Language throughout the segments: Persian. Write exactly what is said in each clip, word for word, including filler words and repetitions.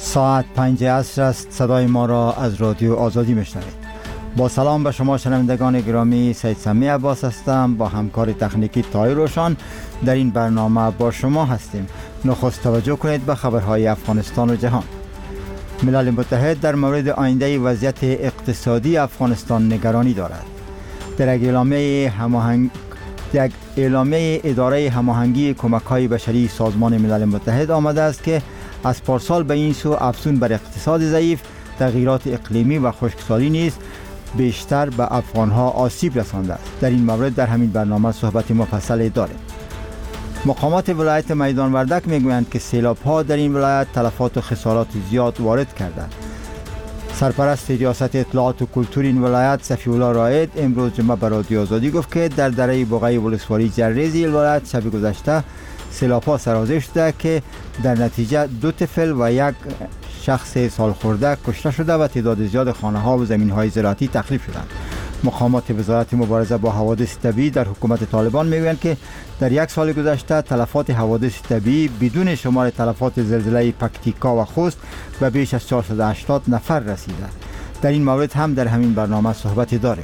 ساعت پنج عصر است. صدای ما را از رادیو آزادی میشنوید. با سلام به شما شنوندگان گرامی، سید سمی عباس هستم. با همکار تکنیکی طاهر روشن در این برنامه با شما هستیم. نخست توجه کنید به خبرهای افغانستان و جهان. ملل متحد در مورد آینده وضعیت اقتصادی افغانستان نگرانی دارد. در یک اعلامیه هماهنگ یک اعلامیه اداره هماهنگی کمک‌های بشری سازمان ملل متحد آمده است که از پارسال به این سو افزون بر اقتصاد ضعیف، تغییرات اقلیمی و خشکسالی نیز بیشتر به افغانها آسیب رسانده است. در این مورد در همین برنامه صحبت مفصل داریم. مقامات ولایت میدان وردک میگویند که سیلاب‌ها در این ولایت تلفات و خسارات زیاد وارد کردند. سرپرست ریاست اطلاعات و کلتور این ولایت صفی الله رائد امروز جمعه به رادیو آزادی گفت که در دره بقعه ولسوالی جرریزی ولایت شب گذشته سیلاب‌ها سرازیر شده که در نتیجه دو طفل و یک شخص سال خورده کشته شده و تعداد زیاد خانه‌ها و زمین‌های زراعتی تخریب شدند. مقامات وزارت مبارزه با حوادث طبیعی در حکومت طالبان میگویند که در یک سال گذشته تلفات حوادث طبیعی بدون شمار تلفات زلزله پکتیکا و خوست به بیش از چهارصد و هشتاد نفر رسیده. در این مورد هم در همین برنامه صحبت داریم.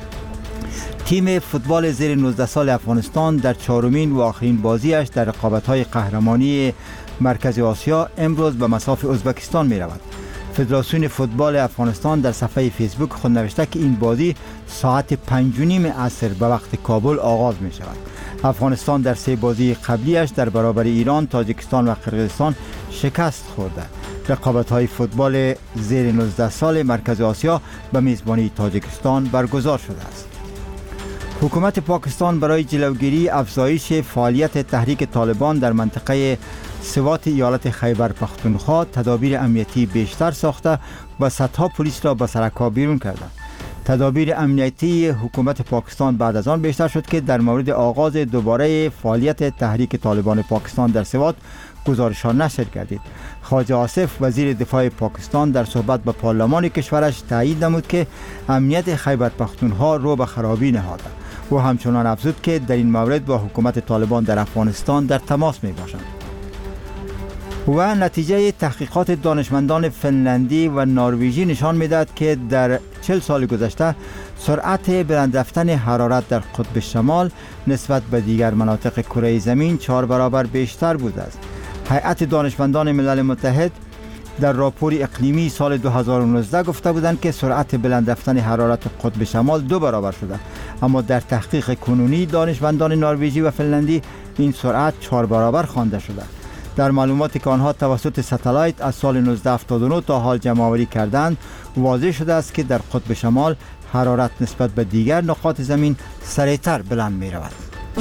تیم فوتبال زیر نوزده سال افغانستان در چهارمین و آخرین بازیش در رقابت‌های قهرمانی مرکز آسیا امروز به مصاف ازبکستان می رود. فدراسیون فوتبال افغانستان در صفحه فیسبوک خود نوشته که این بازی ساعت پنج و نیم عصر به وقت کابل آغاز می شود. افغانستان در سه بازی قبلیش در برابر ایران، تاجیکستان و قرقیزستان شکست خورده. رقابت‌های فوتبال زیر نوزده سال مرکز آسیا به میزبانی تاجیکستان برگزار شده است. حکومت پاکستان برای جلوگیری افزایش فعالیت تحریک طالبان در منطقه سوات ایالت خیبر پختونخوا تدابیر امنیتی بیشتر ساخته و صدها پلیس را به سرکا بیرون کرده. تدابیر امنیتی حکومت پاکستان بعد از آن بیشتر شد که در مورد آغاز دوباره فعالیت تحریک طالبان پاکستان در سوات گزارش ها نشر گردید. خواجه آصف وزیر دفاع پاکستان در صحبت به پارلمان کشورش تایید نمود که امنیت خیبر پختونخوا رو به خرابی نهاده. و همچنان افزود که در این مورد با حکومت طالبان در افغانستان در تماس می باشند. و نتیجه تحقیقات دانشمندان فنلندی و نروژی نشان می‌دهد که در چهل سال گذشته سرعت بلند رفتن حرارت در قطب شمال نسبت به دیگر مناطق کره زمین چهار برابر بیشتر بوده است. هیئت دانشمندان ملل متحد در راپور اقلیمی سال دو هزار و نوزده گفته بودند که سرعت بلند رفتن حرارت قطب شمال دو برابر شده، اما در تحقیق کنونی دانشمندان نروژی و فنلندی این سرعت چهار برابر خوانده شده. در معلوماتی که آنها توسط ستلایت از سال نوزده هفتاد و نه تا حال جمع‌آوری کردند واضح شده است که در قطب شمال حرارت نسبت به دیگر نقاط زمین سریعتر بلند می رود.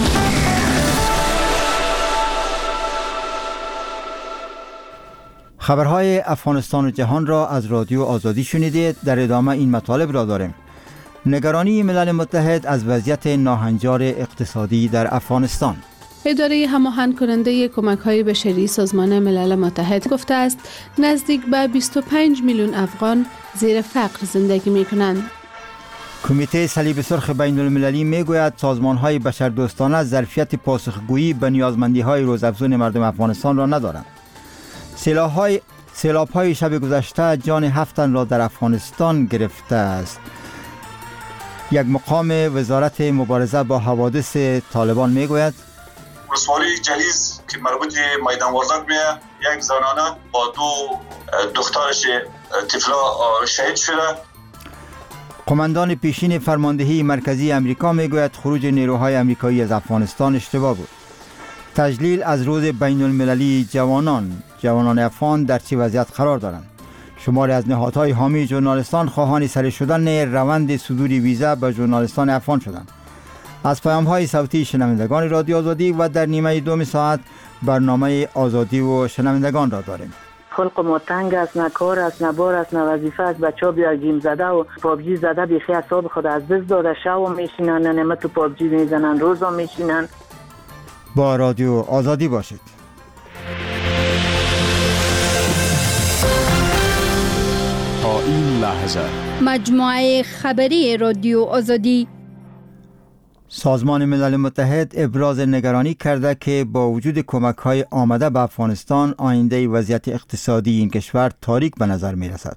خبرهای افغانستان و جهان را از رادیو آزادی شنیدید. در ادامه این مطالب را داریم. نگرانی ملل متحد از وضعیت ناهنجار اقتصادی در افغانستان. اداره هماهنگ کننده کمک‌های بشری سازمان ملل متحد گفته است نزدیک به بیست و پنج میلیون افغان زیر فقر زندگی می‌کنند. کمیته صلیب سرخ بین المللی میگوید سازمان‌های بشردوستانه ظرفیت پاسخگویی به نیازمندی‌های روزافزون مردم افغانستان را ندارند. سیلاب‌های سیلاب‌های شب گذشته جان هفت تن را در افغانستان گرفته است. یک مقام وزارت مبارزه با حوادث طالبان میگوید ولسوالی جلیز که مربوط میدان وردک میه یک زنانه با دو دخترش طفلا شهید شده. قماندان پیشین فرماندهی مرکزی امریکا میگوید خروج نیروهای امریکایی از افغانستان اشتباه بود. تجلیل از روز بین المللی جوانان جوانان افغان در چه وضعیت قرار دارند. شماری از نهادهای حامی ژورنالیستان خواهان سری شدن روند صدور ویزا به ژورنالیستان افغان شدند. از پیام‌های صوتی شنوندگان رادیو آزادی و در نیمه دوم ساعت برنامه آزادی و شنوندگان را داریم. خلق ما تنگ است، نه کار است، نه بار است، نه وظیفه است. بچه‌ها بیا گیم زده و پابجی زده بیخی حساب خود از دست داده. شب میشینن نمه تو پابجی میزنن، روزا میشینن. با رادیو آزادی باشید. تا این لحظه مجموعه خبری رادیو آزادی سازمان ملل متحد ابراز نگرانی کرده که با وجود کمک‌های آمده به افغانستان، آینده وضعیت اقتصادی این کشور تاریک به نظر می رسد.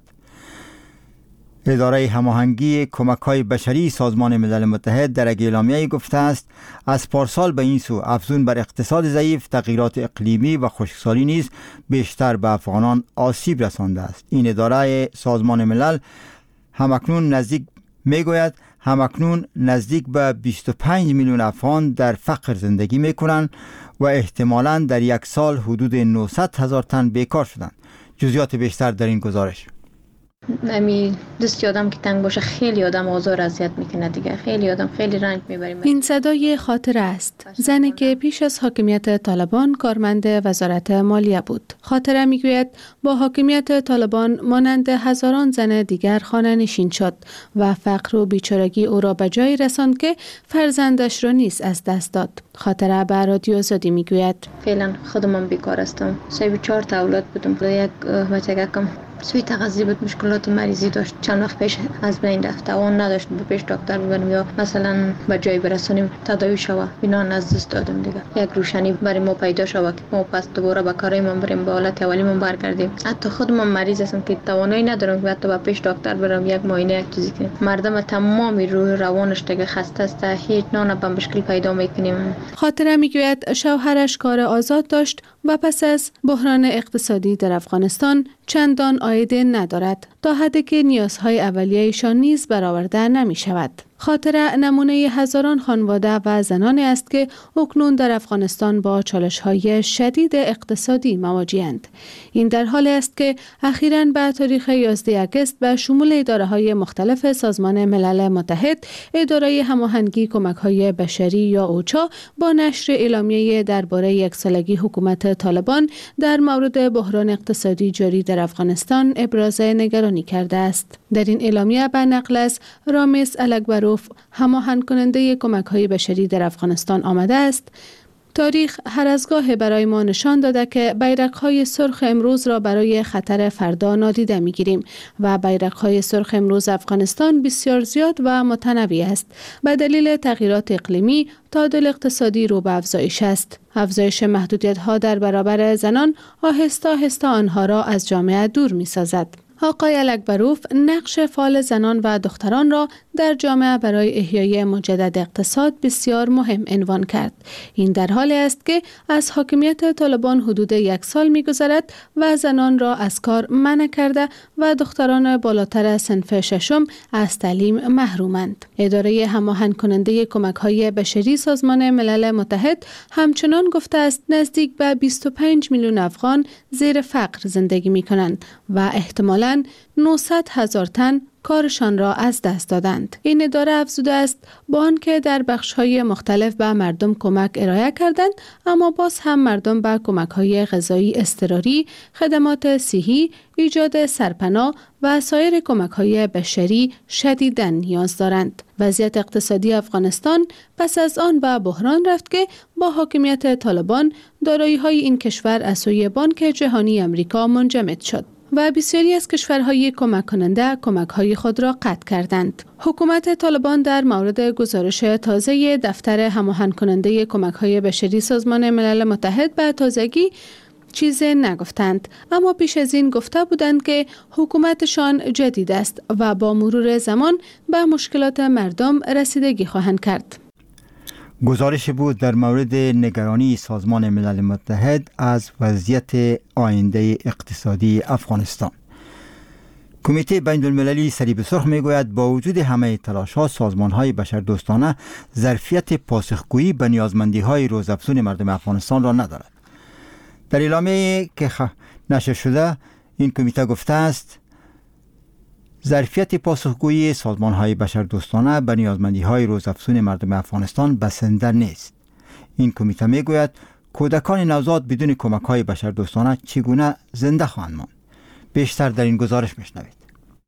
اداره هماهنگی کمک‌های بشری سازمان ملل متحد در یک اعلامیه گفته است از پارسال به این سو افزون بر اقتصاد ضعیف، تغییرات اقلیمی و خشکسالی نیز بیشتر به افغانان آسیب رسانده است. این اداره سازمان ملل همکنون نزدیک میگوید همکنون نزدیک به بیست و پنج میلیون افغان در فقر زندگی میکنند و احتمالاً در یک سال حدود نهصد هزار تن بیکار شدند. جزئیات بیشتر در این گزارش. نمی دست آدم که تنگ باشه خیلی آدم آزار اذیت میکنه دیگه، خیلی آدم خیلی رنج میبریم. این صدای خاطره است، زنی که پیش از حاکمیت طالبان کارمند وزارت مالیه بود. خاطره میگوید با حاکمیت طالبان مانند هزاران زن دیگر خانه نشین شد و فقر و بیچارگی او را به جایی رساند که فرزندش را نیز از دست داد. خاطره به رادیو آزادی میگوید فعلا خودم بیکار هستم، سه چهار تا اولاد بودم، یک بچه کم سوی تغذیه بود، مشکلات مریضی داشت، چند وقت پیش از بین رفت، توان نداشت به پیش دکتر ببریم یا مثلا به جای برسونیم تداوی شوه، اینا از دست دادم دیگه. یک روشنی برای ما پیدا شوه که ما پس دوباره به کارمون بریم، به حالت اولیمون برگردیم. حتی خودم مریض هستم که توانایی ندارم که حتی به پیش دکتر برم یک معاینه یک چیزی کنم. مردم تمامی روح روانش دیگه خسته است، هیچ نان به مشکل پیدا میکنیم. خاطره میگوید شوهرش کار آزاد داشت و پس از بحران اقتصادی در افغانستان چندان عایده ندارد، تا حدی که نیازهای اولیه‌شان نیز برآورده نمی شود. خاطره نمونه هزاران خانواده و زنانی است که اکنون در افغانستان با چالش‌های شدید اقتصادی مواجه‌اند. این در حالی است که اخیراً به تاریخ یازده آگوست به شمول اداره‌های مختلف سازمان ملل متحد، اداره هماهنگی کمک‌های بشری یا اوچا با نشر اعلامیه درباره یک سالگی حکومت طالبان در مورد بحران اقتصادی جاری در افغانستان ابراز نگرانی کرده است. در این اعلامیه به نقل از رامز الکبروف، هماهنگ کننده کمک‌های بشری در افغانستان آمده است: تاریخ هر از گاه برای ما نشان داده که بیرق‌های سرخ امروز را برای خطر فردا نادیده می‌گیریم و بیرق‌های سرخ امروز افغانستان بسیار زیاد و متنوع است. به دلیل تغییرات اقلیمی، تعادل اقتصادی رو به افزایش است. افزایش محدودیت‌ها در برابر زنان آهسته آهسته آنها را از جامعه دور می‌سازد. آقای الکبروف نقش فعال زنان و دختران را در جامعه برای احیای مجدد اقتصاد بسیار مهم عنوان کرد. این در حالی است که از حاکمیت طالبان حدود یک سال می‌گذرد و زنان را از کار منع کرده و دختران بالاتر صنف ششم از تعلیم محرومند. اداره هماهنگ کننده کمک‌های بشری سازمان ملل متحد همچنان گفته است نزدیک به بیست و پنج میلیون افغان زیر فقر زندگی می‌کنند و احتمالاً نهصد هزار تن کارشان را از دست دادند. این اداره افزوده است با آنکه در بخش‌های مختلف به مردم کمک ارائه کردند، اما باز هم مردم به کمک‌های غذایی اضطراری، خدمات صحی، ایجاد سرپناه و سایر کمک‌های بشری شدیداً نیاز دارند. وضعیت اقتصادی افغانستان پس از آن به بحران رفت که با حاکمیت طالبان دارایی‌های این کشور از سوی بانک جهانی آمریکا منجمد شد و بسیاری از کشورهای کمک کننده کمک‌های خود را قطع کردند. حکومت طالبان در مورد گزارش تازه دفتر هماهنگ کننده کمک‌های بشری سازمان ملل متحد به تازگی چیزی نگفتند، اما پیش از این گفته بودند که حکومتشان جدید است و با مرور زمان به مشکلات مردم رسیدگی خواهند کرد. گزارش بود در مورد نگرانی سازمان ملل متحد از وضعیت آینده اقتصادی افغانستان. کمیته بین المللی صلیب سرخ میگوید با وجود همه تلاش‌ها، سازمان‌های بشردوستانه ظرفیت پاسخگویی به نیازمندی‌های روزافزون مردم افغانستان را ندارد. در اعلامیه‌ای که نشر شده، این کمیته گفته است ظرفیت پاسخگویی سازمان‌های بشردوستانه به نیازمندی‌های روزافزون مردم افغانستان بسنده نیست. این کمیته میگوید کودکان نوزاد بدون کمک‌های بشردوستانه چگونه زنده خواهند ماند. بیشتر در این گزارش میشنوید.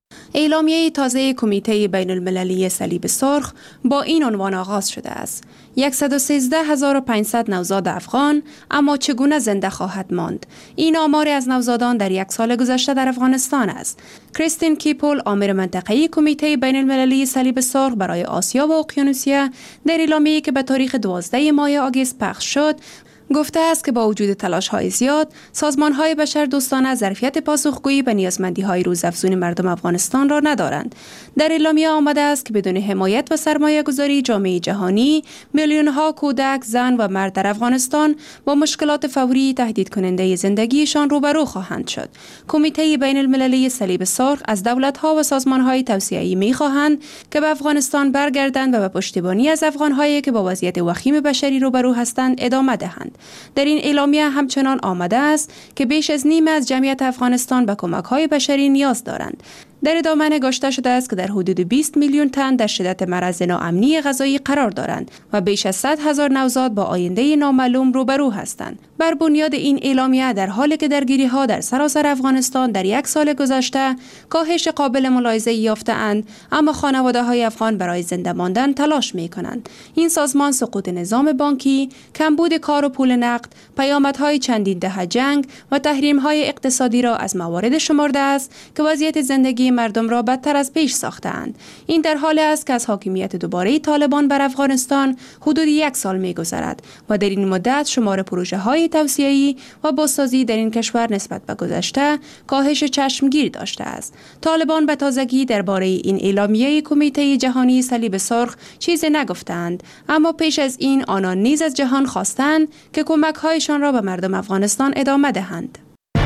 اعلامیه تازه کمیته بین المللی صلیب سرخ با این عنوان آغاز شده است: صد و سیزده هزار و پانصد نوزاد افغان، اما چگونه زنده خواهد ماند؟ این آمار از نوزادان در یک سال گذشته در افغانستان است. کریستین کیپول، آمر منطقه‌ای کمیته بین المللی صلیب سرخ برای آسیا و اقیانوسیه، در اعلامیه‌ای که به تاریخ دوازده ماه آگوست پخش شد، گفته است که با وجود تلاش‌های زیاد، سازمان‌های بشردوستانه ظرفیت پاسخگویی به نیازمندی‌های روزافزون مردم افغانستان را ندارند. در اعلامیه آمده است که بدون حمایت و سرمایه‌گذاری جامعه جهانی، میلیون‌ها کودک، زن و مرد در افغانستان با مشکلات فوری تهدید کننده زندگیشان روبرو خواهند شد. کمیته بین المللی صلیب سرخ از دولت‌ها و سازمان‌های توسعه‌ای می‌خواهند که به افغانستان برگردند و به پشتیبانی از افغان‌هایی که با وضعیت وخیم بشری روبرو هستند ادامه دهند. در این اعلامیه همچنان آمده است که بیش از نیم از جمعیت افغانستان به کمک‌های بشری نیاز دارند. در ادامه نگاشته شده است که در حدود بیست میلیون تن در شدت مرض ناامنی غذایی قرار دارند و بیش از صد هزار نوزاد با آینده نامعلوم روبرو هستند. بر بنیاد این اعلامیه، در حالی که درگیری‌ها در سراسر افغانستان در یک سال گذشته کاهش قابل ملاحظه یافته‌اند، اما خانواده‌های افغان برای زنده ماندن تلاش می‌کنند. این سازمان سقوط نظام بانکی، کمبود کار و پول نقد، پیامدهای چندین دهه جنگ و تحریم‌های اقتصادی را از موارد شمرده است که وضعیت زندگی مردم را بدتر از پیش ساختند. این در حالی است که از حاکمیت دوباره طالبان بر افغانستان حدود یک سال می‌گذرد و در این مدت شمار پروژه‌های توسعه‌ای و بازسازی در این کشور نسبت به گذشته کاهش چشمگیر داشته است. طالبان به تازگی درباره این اعلامیه کمیته جهانی صلیب سرخ چیزی نگفتند، اما پیش از این آنان نیز از جهان خواستند که کمک‌هایشان را به مردم افغانستان ادامه دهند.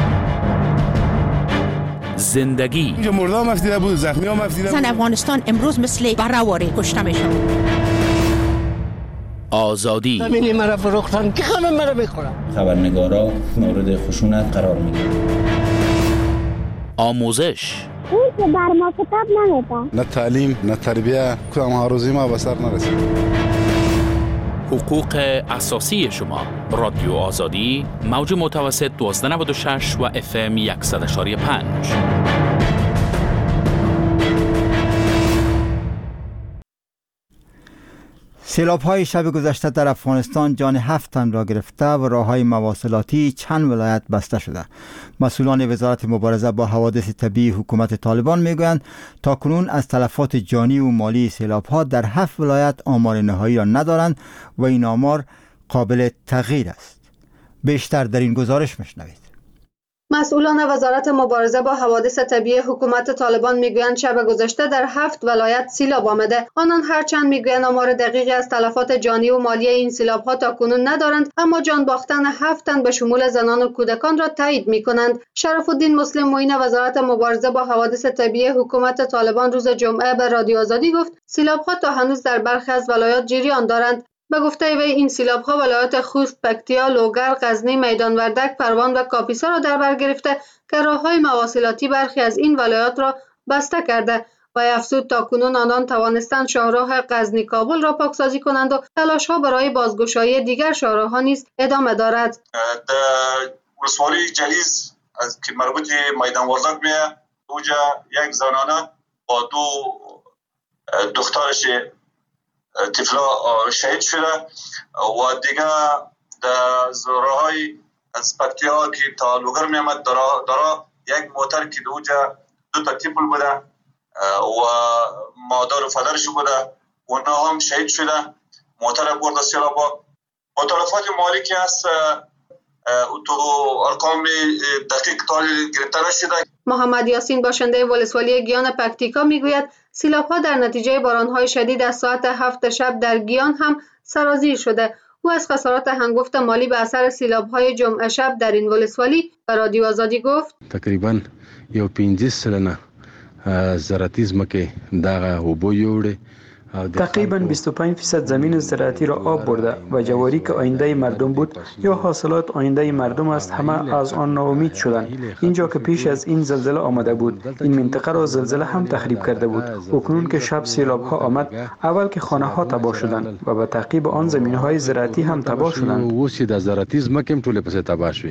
زندگی مردم مفتیده بود، زخمی ها مفتیده بود. زن افغانستان امروز مثل برهواری کشته میشن. آزادی زمینی مرا فروختن که همه مرا میخورن. خبرنگارا مورد خشونت قرار میگیرن. آموزش اون که بر ما کتاب نمیده. نه تعلیم نه تربیه، کدام ها روزی ما به سر نرسید. حقوق اساسی شما. رادیو آزادی، موج متوسط دوازده نود و شش و اف ام صد و پنج. سیلاب‌های شب گذشته در افغانستان جان هفت تن را گرفته و راه‌های مواصلاتی چند ولایت بسته شده. مسئولان وزارت مبارزه با حوادث طبیعی حکومت طالبان میگویند تاکنون از تلفات جانی و مالی سیلاب‌ها در هفت ولایت آمار نهایی را ندارند و این آمار قابل تغییر است. بیشتر در این گزارش میشنوید. مسئولان وزارت مبارزه با حوادث طبیعی حکومت طالبان میگویند شب گذشته در هفت ولایت سیلاب آمده. آنان هرچند میگویند آمار دقیقی از تلفات جانی و مالی این سیلاب‌ها تاکنون ندارند، اما جان باختن هفت تن به شمول زنان و کودکان را تایید میکنند. شرف الدین مسلم معین وزارت مبارزه با حوادث طبیعی حکومت طالبان روز جمعه به رادیو آزادی گفت سیلاب‌ها تا هنوز در برخی از ولایات جریان دارند. به گفته وی این سیلاب‌ها ولایات خوست، پکتیا، لوگر، غزنی، میدان وردک، پروان و کاپیسا را در بر گرفته که راه‌های مواصلاتی برخی از این ولایات را بسته کرده و افزود تاکنون آنان توانستند شاهراه غزنی کابل را پاکسازی کنند و تلاش‌ها برای بازگشایی دیگر شاهراه‌ها نیز ادامه دارد. در ولسوالی جلیز از که مربوط میدان وردک میه، اوجا یک زنانه با دو دخترش طفلا شهید شده و دیگه در راه‌های از پکتیا که تا لوگر میامد دارا دارا یک موتر که دوجا دو تا تیپل بوده و مادر و فدرش بوده اونا هم شهید شده. موتر برده سیلابا. متلفات مالی که هست تو ارقام دقیق تالی گرفته نشده. محمد یاسین باشنده ولسوالی گیان پکتیکا میگوید سیلاب‌ها در نتیجه باران‌های شدید از ساعت هفت شب در گیان هم سرازیر شده. او از خسارات هنگفت مالی به اثر سیلاب‌های جمعه شب در این ولسوالی به رادیو آزادی گفت تقریباً یو پنځه سلنه زراعتي ځمکې دغه اوبو یوړې. تقریباً بیست و پنج درصد زمین زراعتی را آب برده و جواری که آینده مردم بود یا حاصلات آینده مردم است همه از آن ناامید شدند. اینجا که پیش از این زلزله آمده بود این منطقه را زلزله هم تخریب کرده بود. اکنون که شب سیلاب ها آمد اول که خانه ها تباه شدند و به تعقیب آن زمین های زراعتی هم تباه شدند. اوس د زراعتي ځمکې ټولې پسې تباه شوې.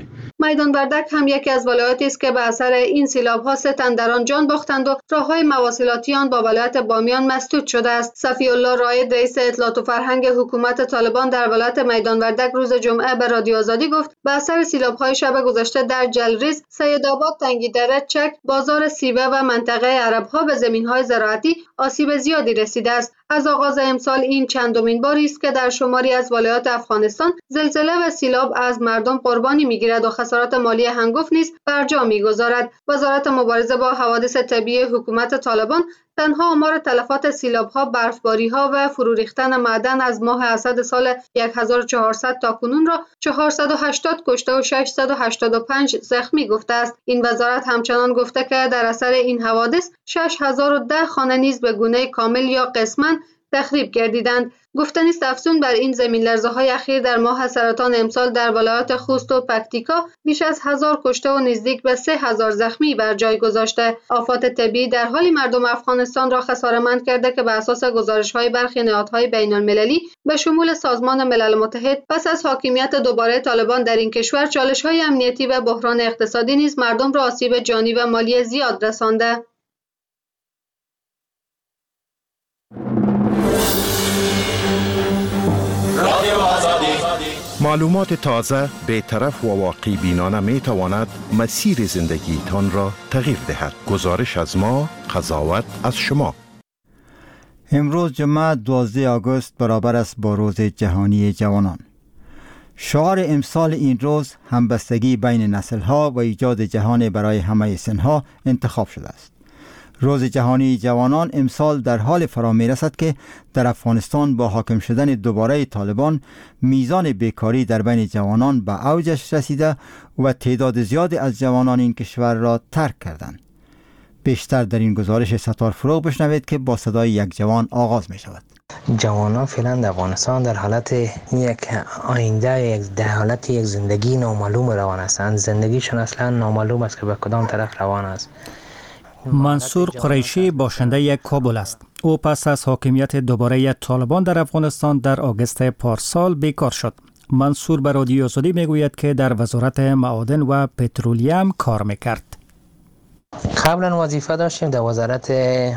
میدان وردک هم یکی از ولایاتی است که به اثر این سیلاب‌ها سه تن در آن جان باختند و راه‌های مواصلاتی آن با ولایت بامیان مسدود شده است. صفی الله رائد رئیس اطلاعات و فرهنگ حکومت طالبان در ولایت میدان وردک روز جمعه به رادیو آزادی گفت به اثر سیلاب‌های شب گذشته در جلریز، سیدآباد، تنگی‌دره، چک، بازار سیوه و منطقه عرب‌ها به زمین‌های زراعتی آسیب زیادی رسیده است. از آغاز امسال این چندمین باری است که در شماری از ولایات افغانستان زلزله و سیلاب از مردم قربانی می‌گیرد و خسارات مالی هنگفت نیز بر جا می‌گذارد. وزارت مبارزه با حوادث طبیعی حکومت طالبان تنها آمار تلفات سیلاب‌ها، برفباری‌ها و فرو ریختن معدن از ماه اسد سال هزار و چهارصد تا کنون را چهارصد و هشتاد کشته و ششصد و هشتاد و پنج زخمی گفته است. این وزارت همچنان گفته که در اثر این حوادث شش هزار و ده خانه نیز به گونه کامل یا قسماً تخریب گردیدند. گفتنی است افزون بر این زمین لرزه‌های اخیر در ماه سرطان امسال در ولایات خوست و پکتیکا بیش از هزار کشته و نزدیک به سه هزار زخمی بر جای گذاشته. آفات طبیعی در حالی مردم افغانستان را خساره‌مند کرده که بر اساس گزارش‌های برخی نهادهای بین‌المللی به شمول سازمان ملل متحد پس از حاکمیت دوباره طالبان در این کشور، چالش‌های امنیتی و بحران اقتصادی نیز مردم را آسیب جانی و مالی زیاد رسانده. معلومات تازه، بی‌طرف و واقع بینانه می تواند مسیر زندگیتان را تغییر دهد. گزارش از ما، قضاوت از شما. امروز جمعه دوازده آگوست برابر است با روز جهانی جوانان. شعار امسال این روز همبستگی بین نسل‌ها و ایجاد جهان برای همه سن‌ها انتخاب شده است. روز جهانی جوانان امسال در حال فرا می رسد که در افغانستان با حاکم شدن دوباره طالبان میزان بیکاری در بین جوانان به اوجش رسیده و تعداد زیادی از جوانان این کشور را ترک کردند. بیشتر در این گزارش ستار فروغ بشنوید که با صدای یک جوان آغاز می شود. جوانان فعلا در افغانستان در حالت یک آینده، یک در حالت یک زندگی نامعلوم روان هستند. زندگیشون اصلا نامعلوم است که به کدام طرف روان است. منصور قریشی باشنده یک کابل است. او پس از حاکمیت دوباره طالبان در افغانستان در آگوست پارسال بیکار شد. منصور به رادیو آزادی میگوید که در وزارت معادن و پترولیم کار میکرد. قبلا وظیفه داشتیم در وزارت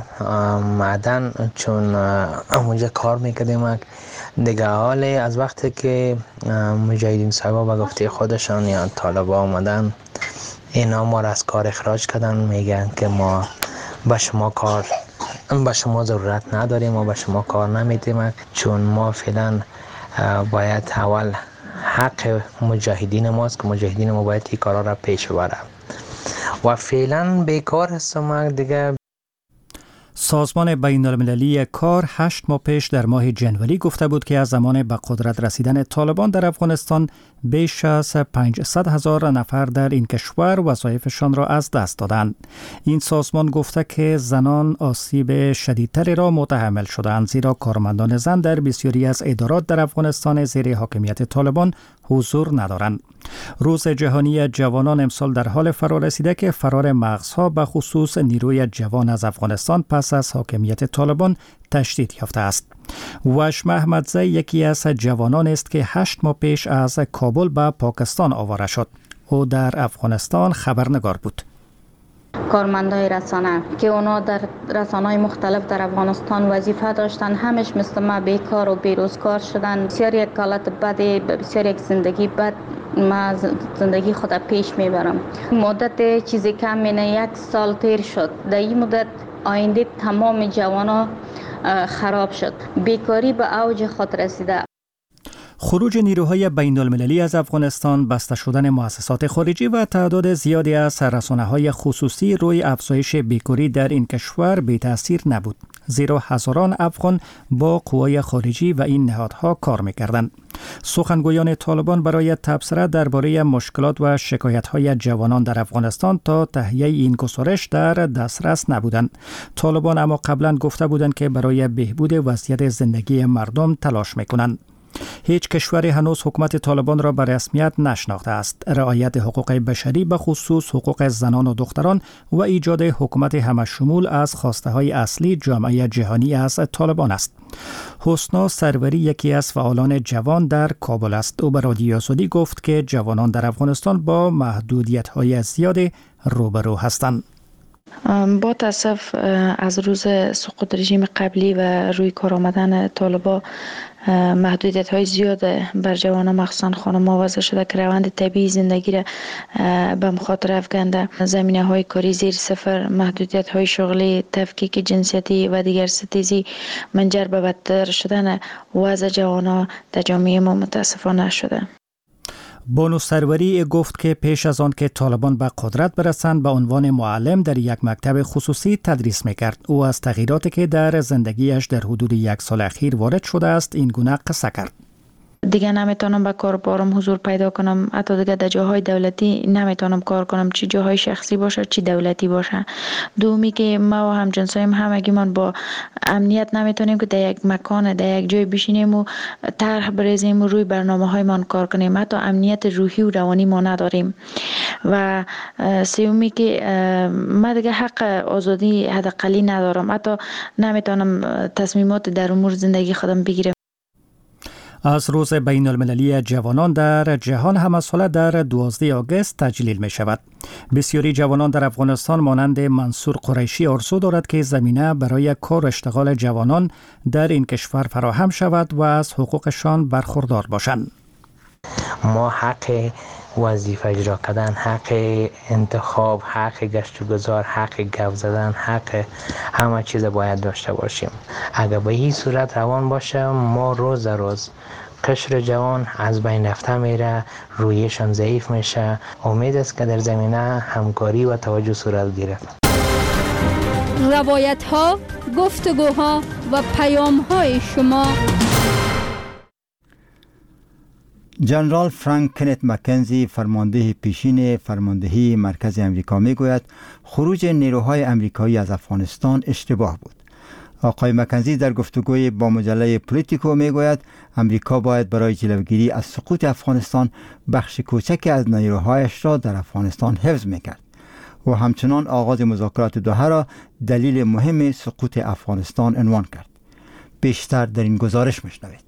معدن، چون اونجا کار میکردیم. دیگه حال از وقتی که مجاهدین صاحبا به گفته خودشان یا طالبا آمدن اینا ما را از کار اخراج کردن، میگن که ما به شما کار به شما ضرورت نداریم، ما به شما کار نمیدیم، چون ما فعلا باید اول حق مجاهدین ماست که مجاهدین ما باید این کارا را پیش ببره و فعلا بیکار هستم دیگه. سازمان بین المللی کار هشت ماه پیش در ماه جنوری گفته بود که از زمان به قدرت رسیدن طالبان در افغانستان بیش از پانصد هزار نفر در این کشور وظایفشان را از دست دادند. این سازمان گفته که زنان آسیب شدیدتری را متحمل شدند، زیرا کارمندان زن در بسیاری از ادارات در افغانستان زیر حاکمیت طالبان حضور ندارند. روز جهانی جوانان امسال در حال فرا رسیده که فرار مغزها به خصوص نیروی جوان از افغانستان پس از حاکمیت طالبان تشدید یافته است. وشم احمدزی یکی از جوانان است که هشت ماه پیش از کابل به پاکستان آواره شد. او در افغانستان خبرنگار بود. کارمندای رسانه که اونا در رسانه‌های مختلف در افغانستان وظیفه داشتن، همش مثل ما بیکار و بیروزگار شدن. بسیار یک حالت بد، بسیار یک زندگی بد ما زندگی خود پیش میبرم. مدت چیزی کم نه یک سال تیر شد. در این مدت آینده تمام جوانا خراب شد. بیکاری به اوج خود رسیده. خروج نیروهای بین المللی از افغانستان، بسته شدن مؤسسات خارجی و تعداد زیادی از رسانه‌های خصوصی روی افزایش بیکاری در این کشور بی تأثیر نبود، زیرا هزاران افغان با قوای خارجی و این نهادها کار می‌کردند. سخنگویان طالبان برای تبصره درباره مشکلات و شکایت‌های جوانان در افغانستان تا تهیه این گزارش در دسترس نبودند. طالبان اما قبلا گفته بودند که برای بهبود وضعیت زندگی مردم تلاش می‌کنند. هیچ کشوری هنوز حکومت طالبان را به رسمیت نشناخته است. رعایت حقوق بشری به خصوص حقوق زنان و دختران و ایجاد حکومت همشمول از خواسته های اصلی جامعه جهانی از طالبان است. حسنا سروری یکی از فعالان جوان در کابل است. او به رادیو آزادی گفت که جوانان در افغانستان با محدودیت های زیاد روبرو هستند. با تاسف از روز سقوط رژیم قبلی و روی کار آمدن طالبان محدودیت های زیاد بر جوانان مخصوصا خانم‌ها وضع شده که روند طبیعی زندگی را به مخاطره افکنده. زمینه های کاری زیر صفر، محدودیت های شغلی، تفکیک جنسیتی و دیگر ستیزی منجر به بدتر شدن وضع جوانان در جامعه ما متاسفانه شده. بانو سروری گفت که پیش از آن که طالبان به قدرت برسند به عنوان معلم در یک مکتب خصوصی تدریس میکرد. او از تغییراتی که در زندگیش در حدود یک سال اخیر وارد شده است این گونه قصه کرد. دیگه نمیتونم به کار بارم حضور پیدا کنم، حتی دیگه در جاهای دولتی نمیتونم کار کنم، چی جاهای شخصی باشه چی دولتی باشه. دومی که ما و همجنسایم همگیمان با امنیت نمیتونیم که در یک مکان در یک جای بشینیم و طرح بریزیم و روی برنامه های من کار کنیم، حتی امنیت روحی و روانی ما نداریم. و سومی که ما دیگه حق آزادی حداقلی ندارم، حتی نمیتونم تصمیمات در امور زندگی خودم بگیرم. از روز بین المللی جوانان در جهان هم از سال در دوازده آگوست تجلیل می شود. بسیاری جوانان در افغانستان مانند منصور قریشی آرزو دارد که زمینه برای کار و اشتغال جوانان در این کشور فراهم شود و از حقوقشان برخوردار باشند. ما حق وظیفه اجرا کردن، حق انتخاب، حق گشت و گذار، حق گپ زدن، حق همه چیز باید داشته باشیم. اگر به این صورت روان باشه ما روز روز قشر جوان از بین رفته میره، رویشان ضعیف میشه. امید است که در زمینه همکاری و توجه صورت گیرد. روایت ها، گفتگوها و پیام های شما. جنرال فرانک کنت مکنزی فرمانده پیشین فرماندهی مرکز امریکا میگوید خروج نیروهای امریکایی از افغانستان اشتباه بود. آقای مکنزی در گفتگوی با مجله پولیتیکو میگوید امریکا باید برای جلوگیری از سقوط افغانستان بخش کوچکی از نیروهایش را در افغانستان حفظ میکرد و همچنان آغاز مذاکرات دوحه را دلیل مهم سقوط افغانستان عنوان کرد. بیشتر در این گزارش میشنوید.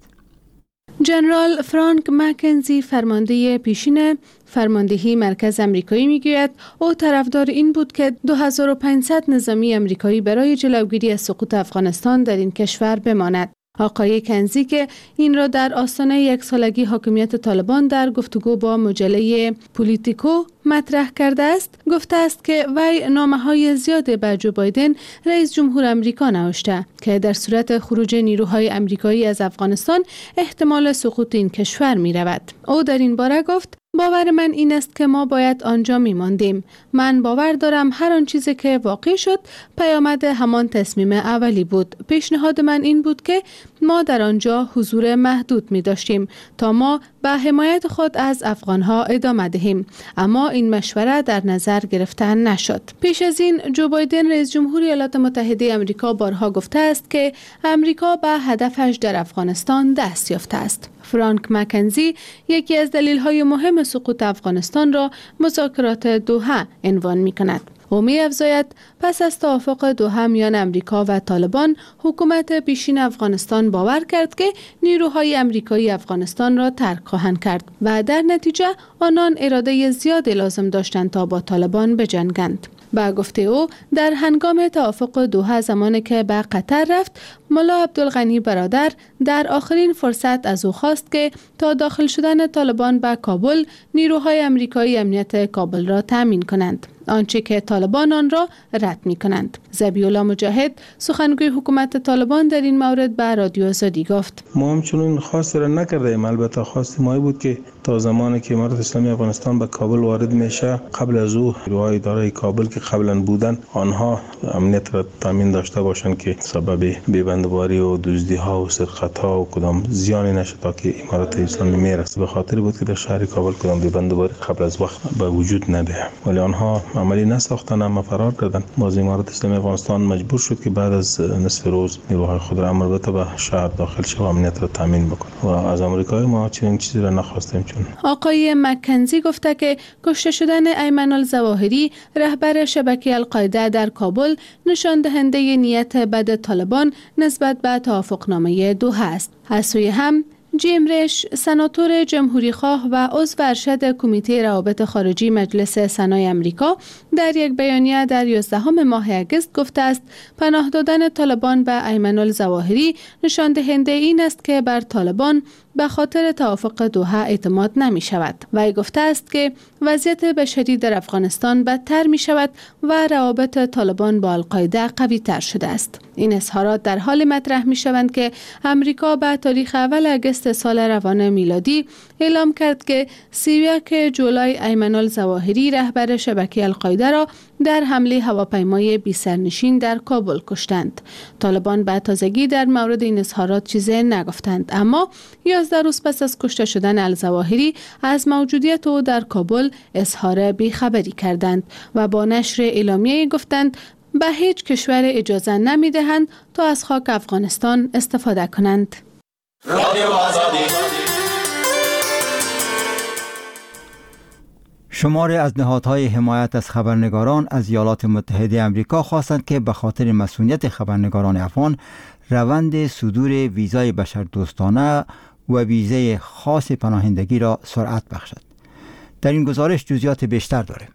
جنرال فرانک مکنزی فرمانده پیشین فرماندهی مرکز امریکایی میگوید او طرفدار این بود که دو هزار و پانصد نظامی امریکایی برای جلوگیری از سقوط افغانستان در این کشور بماند. آقای کنزی که این را در آستانه یک سالگی حاکمیت طالبان در گفتگو با مجله پولیتیکو مطرح کرده است، گفته است که وی نامه‌های زیاد به جو بایدن رئیس جمهور امریکا نوشته که در صورت خروج نیروهای امریکایی از افغانستان احتمال سقوط این کشور می رود. او در این باره گفت باور من این است که ما باید آنجا می ماندیم. من باور دارم هر آن چیزی که واقع شد پیامد همان تصمیم اولی بود. پیشنهاد من این بود که ما در آنجا حضور محدود می داشتیم تا ما به حمایت خود از افغانها ادامه دهیم، اما این مشوره در نظر گرفته نشد. پیش از این جو بایدن رئیس جمهور ایالات متحده آمریکا بارها گفته است که امریکا به هدفش در افغانستان دست یافته است. فرانک مکنزی یکی از دلایل مهم سقوط افغانستان را مذاکرات دوحه عنوان می کند. او می افزاید پس از توافق دوحه میان امریکا و طالبان، حکومت پیشین افغانستان باور کرد که نیروهای امریکایی افغانستان را ترک خواهند کرد و در نتیجه آنان اراده زیادی لازم داشتند تا با طالبان بجنگند. با گفته او در هنگام توافق دوحه زمانی که به قطر رفت، ملا عبدالغنی برادر در آخرین فرصت از او خواست که تا داخل شدن طالبان به کابل نیروهای امریکایی امنیت کابل را تامین کنند، آنچه که طالبان آن را رد می کنند. ذبیح‌الله مجاهد سخنگوی حکومت طالبان در این مورد به رادیو آزادی گفت ما همچنین خواست را نکردیم، البته خواست ما بود که تا زمانی که امارت اسلامی افغانستان به کابل وارد میشه قبل از او نیروهای اداره کابل که قبلا بودن آنها امنیت را تامین داشته باشند که سبب بیبندواری و دزدی ها و سرقت ها و کدام زیانی نشه تا که امارت اسلامی میرسه. به خاطر بود که در شهر کابل کدام بیبندواری قبل از وقت به وجود نده، ولی آنها عملی نساختن، اما فرار کردن. باز امارت اسلامی افغانستان مجبور شد که بعد از نصف روز نیروهای خود را البته به شهر داخل شد و امنیت را تامین بکنه و از آمریکای ما چنین چیزی را نخواستیم. چون آقای مکنزی گفته که کشته شدن ایمن الظواهری رهبر شبکه القاعده در کابل نشان دهنده نیت بد طالبان نسبت به توافقنامه دوحه است. از سوی هم جیم ریش، سناتور جمهوریخواه و عضو ارشد کمیته روابط خارجی مجلس سنای امریکا، در یک بیانیه در یازدهم ماه اگست گفته است پناه دادن طالبان به ایمن الظواهری نشان دهنده این است که بر طالبان به خاطر توافق دوحه اعتماد نمی شود. وی گفته است که وضعیت بشری در افغانستان بدتر می شود و روابط طالبان با القاعده قوی تر شده است. این اظهارات در حال مطرح می شوند که امریکا به تاریخ اول اگست سال روان میلادی اعلام کرد که سی و یک جولای ایمن الظواهری رهبر شبکه القاعده را در حمله هواپیمای بی سرنشین در کابل کشتند. طالبان به تازگی در مورد این اظهارات چیزی نگفتند، اما یازده روز پس از کشته شدن الظواهری از موجودیت او در کابل اظهار بیخبری کردند و با نشر اعلامیه گفتند به هیچ کشور اجازه نمی دهند تا از خاک افغانستان استفاده کنند. شماری از نهادهای حمایت از خبرنگاران از ایالات متحده آمریکا خواستند که به خاطر مسئولیت خبرنگاران افغان روند صدور ویزای بشردوستانه و ویزای خاص پناهندگی را سرعت بخشد. در این گزارش جزئیات بیشتر داریم.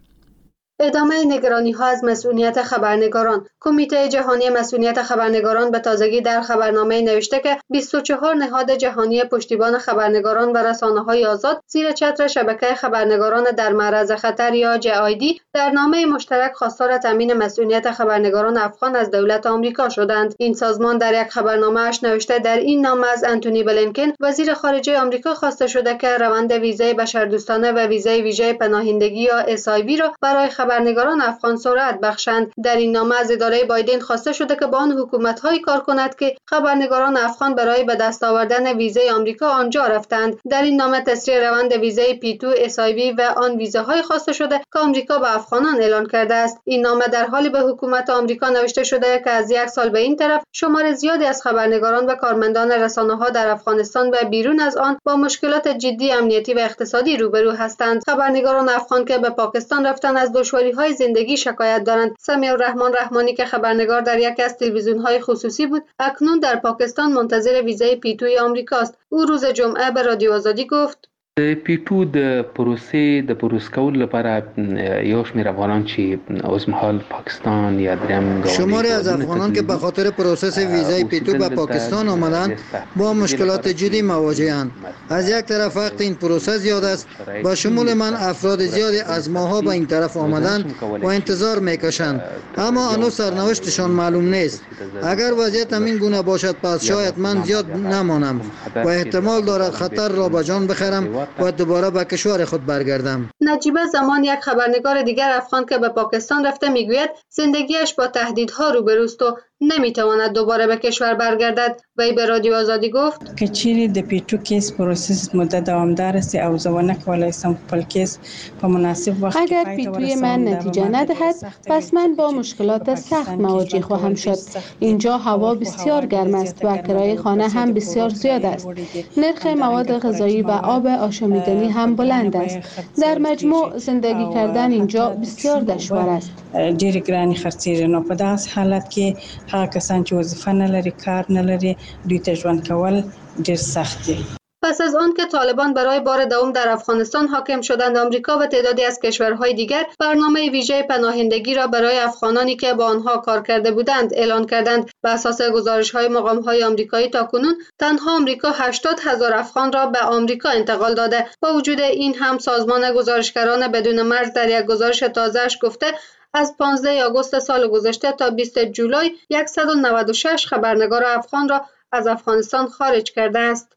ادامه نگرانی‌ها از مسئولیت خبرنگاران. کمیته جهانی مسئولیت خبرنگاران به تازگی در خبرنامه نوشته که بیست و چهار نهاد جهانی پشتیبان خبرنگاران و رسانه‌های آزاد زیر چتر شبکه خبرنگاران در معرض خطر یا جی آی دی در نامه مشترک خواستار تامین مسئولیت خبرنگاران افغان از دولت آمریکا شدند. این سازمان در یک خبرنامه اش نوشته در این نامه از انتونی بلینکن وزیر خارجه آمریکا خواسته شده که روند ویزای بشردوستانه و ویزای ویژه پناهندگی یا اس آی وی را برای خبرنگاران افغان سرعت بخشند. در این نامه از اداره بایدن خواسته شده که با آن حکومت‌های کار کند که خبرنگاران افغان برای به دست آوردن ویزای آمریکا آنجا رفتند. در این نامه تسریع روند ویزای پی تو، اس آی وی و آن ویزاهای خواسته شده که آمریکا به افغانان اعلان کرده است. این نامه در حالی به حکومت آمریکا نوشته شده که از یک سال به این طرف شمار زیادی از خبرنگاران و کارمندان رسانه‌ها در افغانستان و بیرون از آن با مشکلات جدی امنیتی و اقتصادی روبرو هستند. خبرنگاران افغان که به پاکستان رفتن از دشواری‌های زندگی شکایت دارند. سمیع الرحمن رحمانی که خبرنگار در یکی از تلویزیون‌های خصوصی بود، اکنون در پاکستان منتظر ویزای پی توی آمریکاست. او روز جمعه به رادیو آزادی گفت: پی تو د پروسې د پروس کول لپاره یو شمېر افغانان چې اوسمحال پاکستان یا دریم شماری از افغانان که به خاطر پروسس ویزای پی تو به پاکستان آمدند با مشکلات جدی مواجه‌اند. از یک طرف وقت این پروسه زیاد است، با شمول من افراد زیادی از ماها به این طرف آمدند و انتظار میکشند، اما هنوز سرنوشتشان معلوم نیست. اگر وضعیت همین گونه باشد پس شاید من زیاد نمانم و احتمال دارد خطر را به جان بخرم و دوباره به کشور خود برگردم. نجیبه زمان، یک خبرنگار دیگر افغان که به پاکستان رفته، میگوید زندگیش با تهدیدها روبروست و نمیتواند دوباره به کشور برگردد. وی به رادیو آزادی گفت که چیرې د پیټو کیس پروسس مدت دوامدار است او زونه کولای سم خپل کیس په مناسب وخت اگر پیتوی من نتیجه ندهد پس من با مشکلات سخت مواجه خواهم شد. اینجا هوا بسیار گرم است و کرایه خانه هم بسیار زیاد است. نرخ مواد غذایی و آب آشامیدنی هم بلند است. در مجموع زندگی کردن اینجا بسیار دشوار است. ډېر ګرانې خرڅېږي. نو په داسې حالت کې هغه کسان چې وظیفه نه لري، کار نه لري، دوی ته ژوند کول ډېر سخت دی. پس از آن که طالبان برای بار دوم در افغانستان حاکم شدند، آمریکا و تعدادی از کشورهای دیگر برنامه ویژه پناهندگی را برای افغانانی که با آنها کار کرده بودند اعلان کردند. بر اساس گزارش‌های مقام‌های آمریکایی تاکنون تنها آمریکا هشتاد هزار افغان را به آمریکا انتقال داده. با وجود این هم سازمان گزارشگران بدون مرز در یک گزارش تازه‌اش گفته از پانزده آگوست سال گذشته تا بیست جولای صد و نود و شش خبرنگار افغان را از افغانستان خارج کرده است.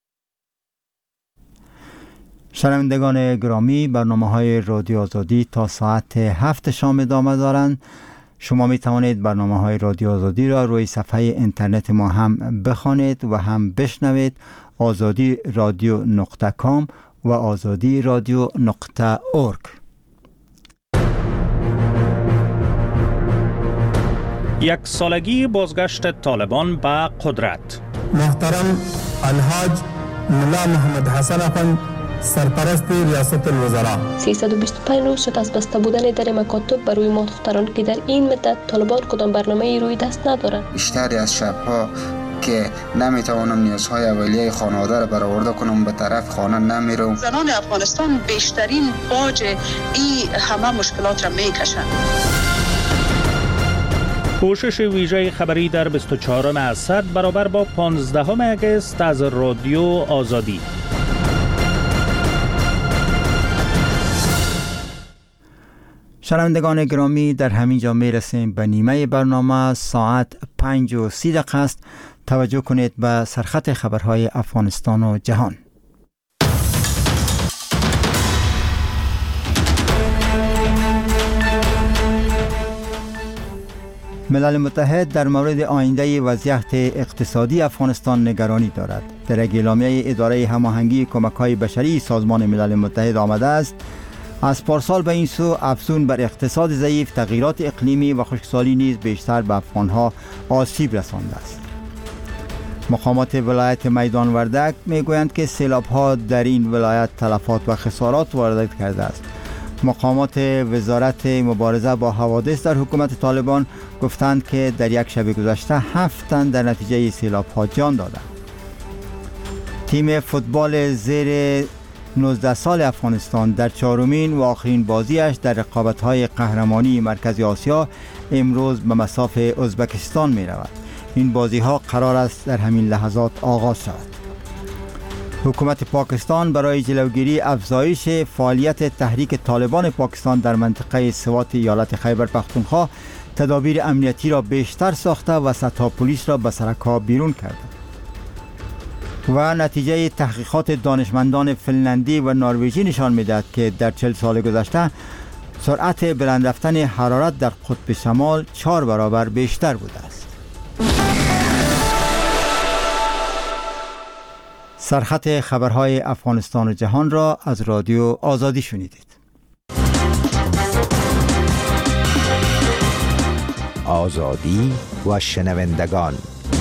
شنوندگان گرامی، برنامه‌های رادیو آزادی تا ساعت هفت شام ادامه دارند. شما می توانید برنامه‌های رادیو آزادی را روی صفحه اینترنت ما هم بخوانید و هم بشنوید. آزادی رادیو نقطه کام و آزادی رادیو نقطه اورگ. یک سالگی بازگشت طالبان به قدرت. محترم الحاج ملا محمد حسن افند سرپرست ریاست الوزراء. سیصد و بیست و پنج روز شد از بسته بودن در مکاتب برای ما دختران که در این مدت طالبان کدام برنامه روی دست ندارند. بیشتری از شبها که نمیتوانم نیازهای اولیه خانواده را برآورده کنم به طرف خانه نمیرم. زنان افغانستان بیشترین باج این همه مشکلات را میکشند. کوشش ویژه خبری در بیست و چهارم اسد برابر با پانزدهم اگست از رادیو آزادی. شنوندگان گرامی، در همین جا می رسیم به نیمه برنامه. ساعت پنج و سی دقیقه است. توجه کنید به سرخط خبرهای افغانستان و جهان. ملل متحد در مورد آینده وضعیت اقتصادی افغانستان نگرانی دارد. در اعلامیه اداره هماهنگی کمک‌های بشری سازمان ملل متحد آمده است از پارسال به این سو افزون بر اقتصاد ضعیف، تغییرات اقلیمی و خشکسالی نیز بیشتر به افغانها آسیب رسانده است. مقامات ولایت میدان وردک میگویند که سیلاب‌ها در این ولایت تلفات و خسارات وارد کرده است. مقامات وزارت مبارزه با حوادث در حکومت طالبان گفتند که در یک شب گذشته هفت تن در نتیجه سیلاب‌ها جان دادند. تیم فوتبال زیر نوزده سال افغانستان در چهارمین و آخرین بازیش در رقابت‌های قهرمانی مرکز آسیا امروز به مصاف ازبکستان می‌رود. این بازی‌ها قرار است در همین لحظات آغاز شود. حکومت پاکستان برای جلوگیری افزایش فعالیت تحریک طالبان پاکستان در منطقه سوات ایالت خیبر پختونخوا تدابیر امنیتی را بیشتر ساخته و سطح پلیس را به سرک‌ها بیرون کرده. و نتیجه تحقیقات دانشمندان فنلندی و نروژی نشان می‌دهد که در چهل سال گذشته سرعت بلند رفتن حرارت در قطب شمال چهار برابر بیشتر بوده است. سرخط خبرهای افغانستان و جهان را از رادیو آزادی شنیدید. آزادی و شنوندگان.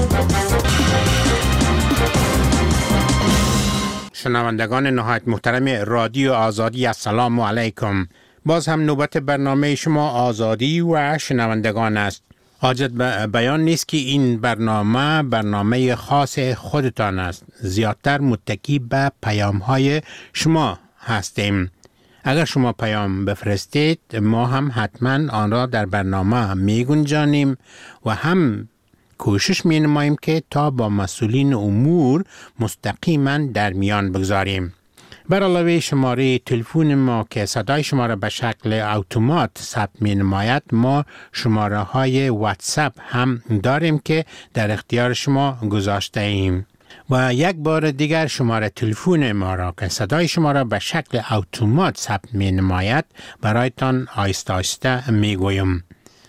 شنوندگان نهایت محترم رادیو آزادی، السلام علیکم. باز هم نوبت برنامه شما آزادی و شنوندگان است. حاجت به بیان نیست که این برنامه برنامه خاص خودتان است. زیادتر متکی به پیام های شما هستیم. اگر شما پیام بفرستید ما هم حتما آن را در برنامه می گنجانیم و هم کوشش می نماییم که تا با مسئولین امور مستقیما در میان بگذاریم. بر علاوه شماره تلفن ما که صدای شما را به شکل اتومات ثبت می نماید، ما شماره های واتساپ هم داریم که در اختیار شما گذاشته ایم. و یک بار دیگر شماره تلفن ما را که صدای شما را به شکل اتومات ثبت می نماید برایتان آیسته آیسته می گویم.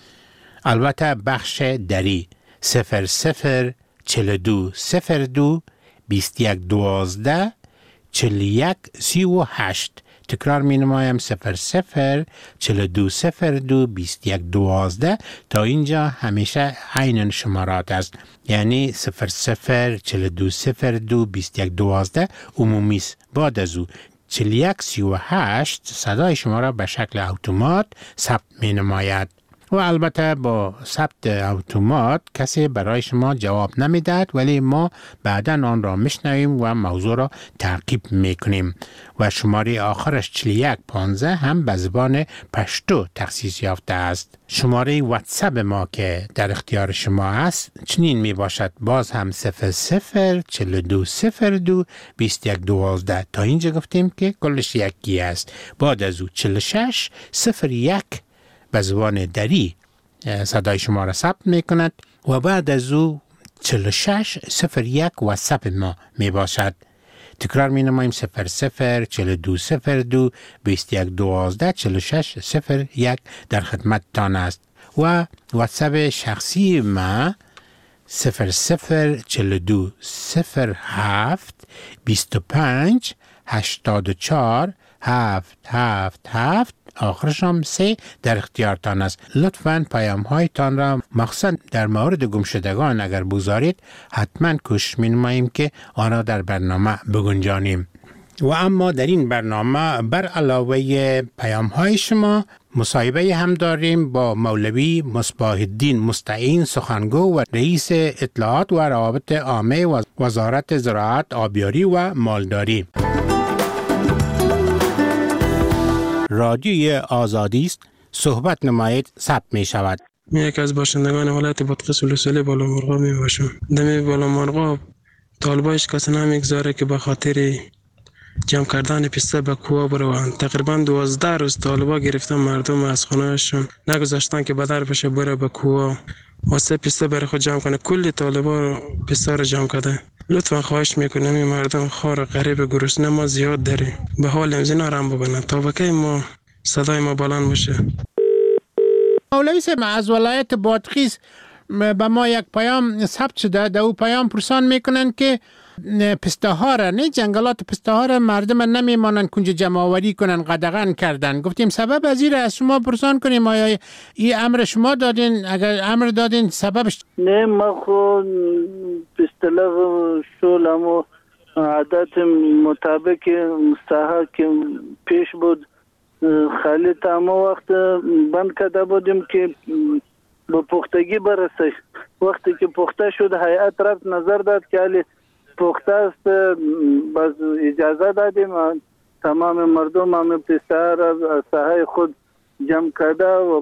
البته بخش دری صفر صفر چل دو صفر دو بیست یک دوازده چل یک سی و هشت. تکرار می نمایم صفر صفر چل دو صفر دو بیست یک دوازده. تا اینجا همیشه عین شمارات است، یعنی صفر صفر چل دو صفر دو بیست یک دوازده عمومی است. بعد از او چل یک سی و هشت صدای شما را به شکل اتومات ثبت می نماید. و البته با ثبت اتومات کسی برای شما جواب نمیدهد، ولی ما بعداً آن را میشنویم و موضوع را تعقیب میکنیم. و شماره آخرش چل یک پانزده هم به زبان پشتو تخصیص یافته است. شماره واتساپ ما که در اختیار شما است چنین می باشد، باز هم صفر صفر چل دو صفر دو بیست یک دوازده. تا اینجا گفتیم که کلش یکی است. بعد از او چل و شش صفر یک به زبان دری صدای شما را ثبت می کند و بعد از او چل و شش صفر یک واتساپ ما می باشد. تکرار می نماییم صفر صفر چل دو صفر دو بیست یک دوازده چل و شش صفر یک در خدمت تان است. و واتساپ شخصی ما صفر صفر چل دو صفر هفت بیست و پنج هشتاد و چهار هفت هفت هفت آخرش هم سه در اختیارتان است. لطفاً پیام هایتان را مخصوصاً در مورد گمشدگان اگر بگذارید حتماً کوشش می‌نماییم که آن را در برنامه بگنجانیم. و اما در این برنامه بر علاوه پیام های شما مصاحبه هم داریم با مولوی مصباح الدین مستعین سخنگو و رئیس اطلاعات و روابط عامه و وزارت زراعت، آبیاری و مالداری. رادیوی آزادی است، صحبت نمایید، ثبت می شود. من یک از باشندگان ولایت بادغیس ولسوالی بالامرغاب می باشم. دم بالامرغاب طالبایش کسی نمیگذاره که به خاطر جمع کردن پسته به کوه بروند. تقریبا دوازده روز طالبا گرفتن مردم از خانه‌شون، نگذاشتن که بدر بشه بره به کوه واسه پسته برای خود جمع کنه. کلی طالبا پسته رو جمع کرده. لطفا خواهش میکنم این مردم خار غریب گرسنه ما زیاد داره، به حال امزینا رم ببینن تا وکی ما صدای ما بلند باشه. مولوی صاحب از ولایت بادغیس به ما یک پیام ثبت شده، در او پیام پرسان میکنن که پسته ها را نه جنگلات پسته ها را مردم نمیمانن کنج جمع آوری کنن، قدغن کردن. گفتیم سبب از این از شما پرسان کنیم آیا این امر شما دادین؟ اگر امر دادین سببش؟ نه ما خود پستلغ شولم عادت مطابق ساحه که پیش بود خالی تمام وقت بند کرده بودیم که به پختگی برسه. وقتی که پخته شد هیئت رفت نظر داد که علی پخته است، باز اجازه دادیم تمام مردم هم پسته را از ساحه خود جمع کرده و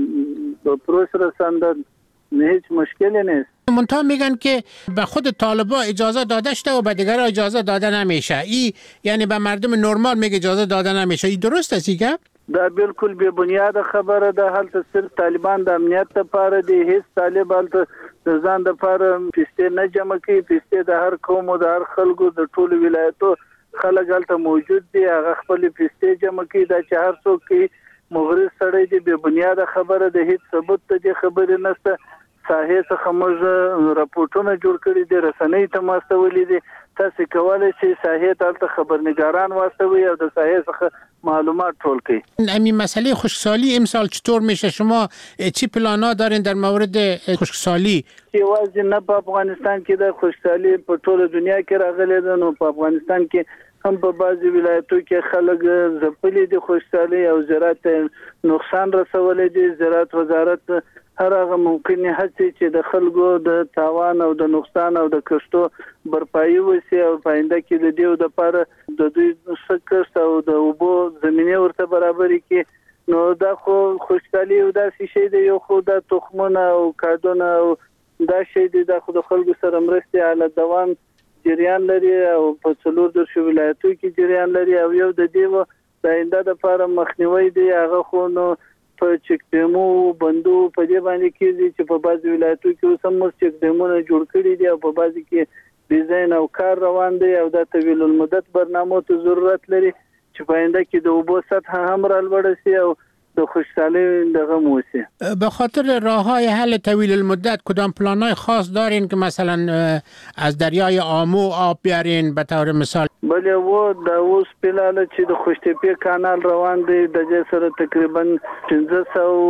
به پروش رساندن. هیچ مشکلی نیست. منتها میگن که به خود طالبا اجازه داده شده و به دیگر اجازه داده نمیشه. ای یعنی به مردم نرمال میگه اجازه داده نمیشه. این درست است که؟ دا بالکل بی بنیاد خبره ده. هلته صرف طالبان د امنیت لپاره دي. هیڅ طالب هلته د ځان لپاره پسته نه جمع کوي. پسته د هر قوم او د هر خلکو د ټولو ولایتو خلک هلته موجود دي. هغه خپل پسته جمع کوي. دا چې هر څوک کوي مغرض سړی دی. بی بنیاد خبره ده. هیڅ ثبوت ته دې خبرې نشته. ساحې څخه موږ راپورټونه جوړ کړي دي، رسنۍ ته واستولي دي. تاسو کولای شئ ساحې ته هلته خبرنگاران واستوي او د ساحې څخه معلومات ټول کړي. همین مسئله خشکسالی امسال چطور میشه؟ شما چی پلانا دارین در مورد خشکسالی؟ یوازې نه په افغانستان کې د خشکسالی په ټوله دنیا کې راغلی ده، نو په افغانستان کې هم په بعضي ولایتو کې خلک ځپلي دي خشکسالی او زراعت نقصان رسولی دي. زراعت وزارت هر هغه ممکنه هڅې چې د خلکو د تاوان او د نقصان او د کښتو برپایي وسی او پاینده کې د دیو د لپاره د دوی سکست او د اوبو زمینه ورته برابرې کې. نو دا خو خوشحالي او دا شی دی، یو خو د تخمونه او کادونه او دا شی دی د خو د خلکو سره مرستې اعلی دوام جریان لري او په څلور د ولایتو کې جریان لري او یو د دیو د آینده د لپاره مخنیوي دی. هغه خو نو په چک ډیمو بندو په دې باندې کې چې په بعض ولایتو کې اوس هم چک ډیمونه جوړ کړي دي او په بعض کې ډیزاین او کار روان دی او د طویل المدت برنامو ته ضرورت لري چې په آینده کې د اوبو سطح هم رالوړه شي او د خوشحالی دغه موسی. به خاطر راههای حل طویل المدت کدام پلانای خاص دارین که مثلا از دریای آمو آب بیارین به طور مثال؟ بله و د اوس پلاله چې د خوشتپې کانال روان دی د دې سره تقریبا پنځه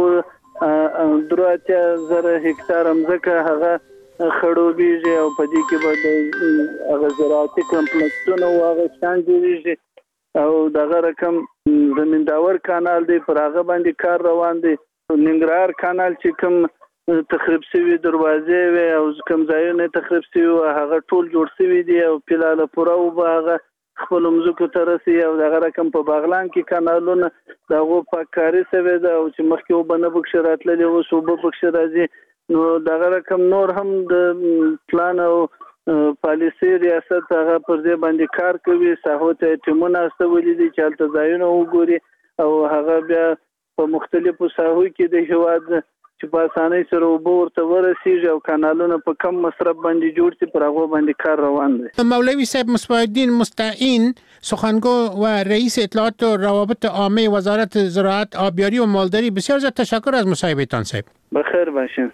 سوه درې اتیا زره هکتار مځکه هغه خړوبېږي او په دې کې به د هغه زراعتي کمپلیکسونه او هغه شان جوړېږي او دغه رقم زمینداور کانال دی پر هغه باندې کار روان دی. ننګرهار کانال چې کوم تخریب شوی دروازې وي او کوم ځایونه تخریب شوی هغه ټول جوړ شوی دی او پلاله پوره او هغه خپل مزکو ترسي او دغه رقم په باغلان کې کانالونه دغه پاکاري شوی دا او چې مخکې وبنه بکشرات لري او صوبه بکشر راځي. نو دغه رقم نور هم د پلان او پالیسي ریاست هغه پر دې باندې کار کوي. ساحو ته ټیمونه استولي دي چې هلته ځایونه وګوري او هغه بیا په مختلفو ساحو کې د هیواد چې په اسانۍ سره اوبه ورته ورسیږي او کانالونه په کم مصرف باندې جوړ شي پر هغه باندې کار روان دی. مولوی صاحب مصباح الدین مستعین سخنگو و رئیس اطلاعات و روابط عامه وزارت زراعت، آبیاری و مالداری، بسیار زیاد تشکر از مصاحبهتان صاحب. بخیر باشین.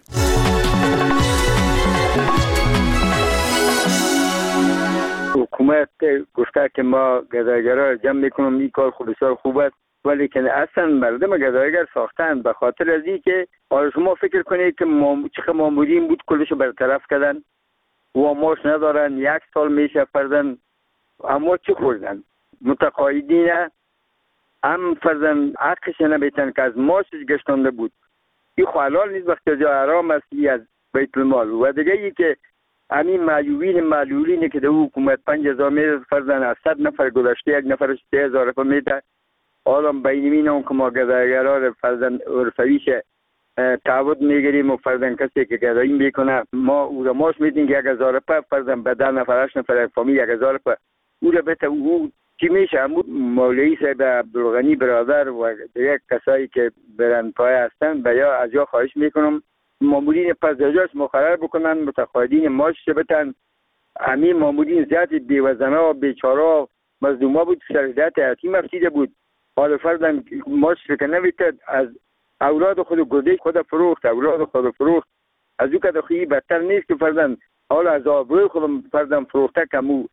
حکومت گفته که ما گدایگرا جمع میکنم، این کار خوب بسیار خوب است، ولی که اصلا مردم گدایگر ساختن به خاطر از این که حالا شما فکر کنید که مام... چقدر مامورین بود کلشو برطرف کردن و ماش ندارن، یک سال میشه فردن اما چی خوردن؟ متقاعدین هم فردن حقش نمیتن که از ماشش گشتانده بود. این حلال نیست وقتی جا حرام است از بیت المال. و دیگه ای که همین معیوبین معلولینی که در حکومت پنج هزار میده فردن از صد نفر گذشته یک نفرش سه هزار روپیه میده. حالا بینمین اون که ما گدایگرا فردن عرفویش تعهد میگیریم و فردن کسی که گدایی میکنه ما او را ماش میدیم که یک هزار روپیه فردن به ده نفر هشت نفر فامیل یک هزار روپیه او را بته او چی میشه؟ همون مولوی صاحب عبدالغنی برادر و دیگه کسایی که برن پای هستن به یا از یا خواهش میکنم مامورین پس درجاش مقرر بکنن، متقاعدین ماشش بتن. همین مامورین زیاد بیوزنا و بیچارا مظلوما بود، شرایط حیاتی مفسیده بود. حالا فردن ماشش که نمیتد از اولاد خود گرده خود فروخت، اولاد خود فروخت. از او که دخویی بدتر نیست که فردن حالا از آبروی خودم فردن فروخته کمو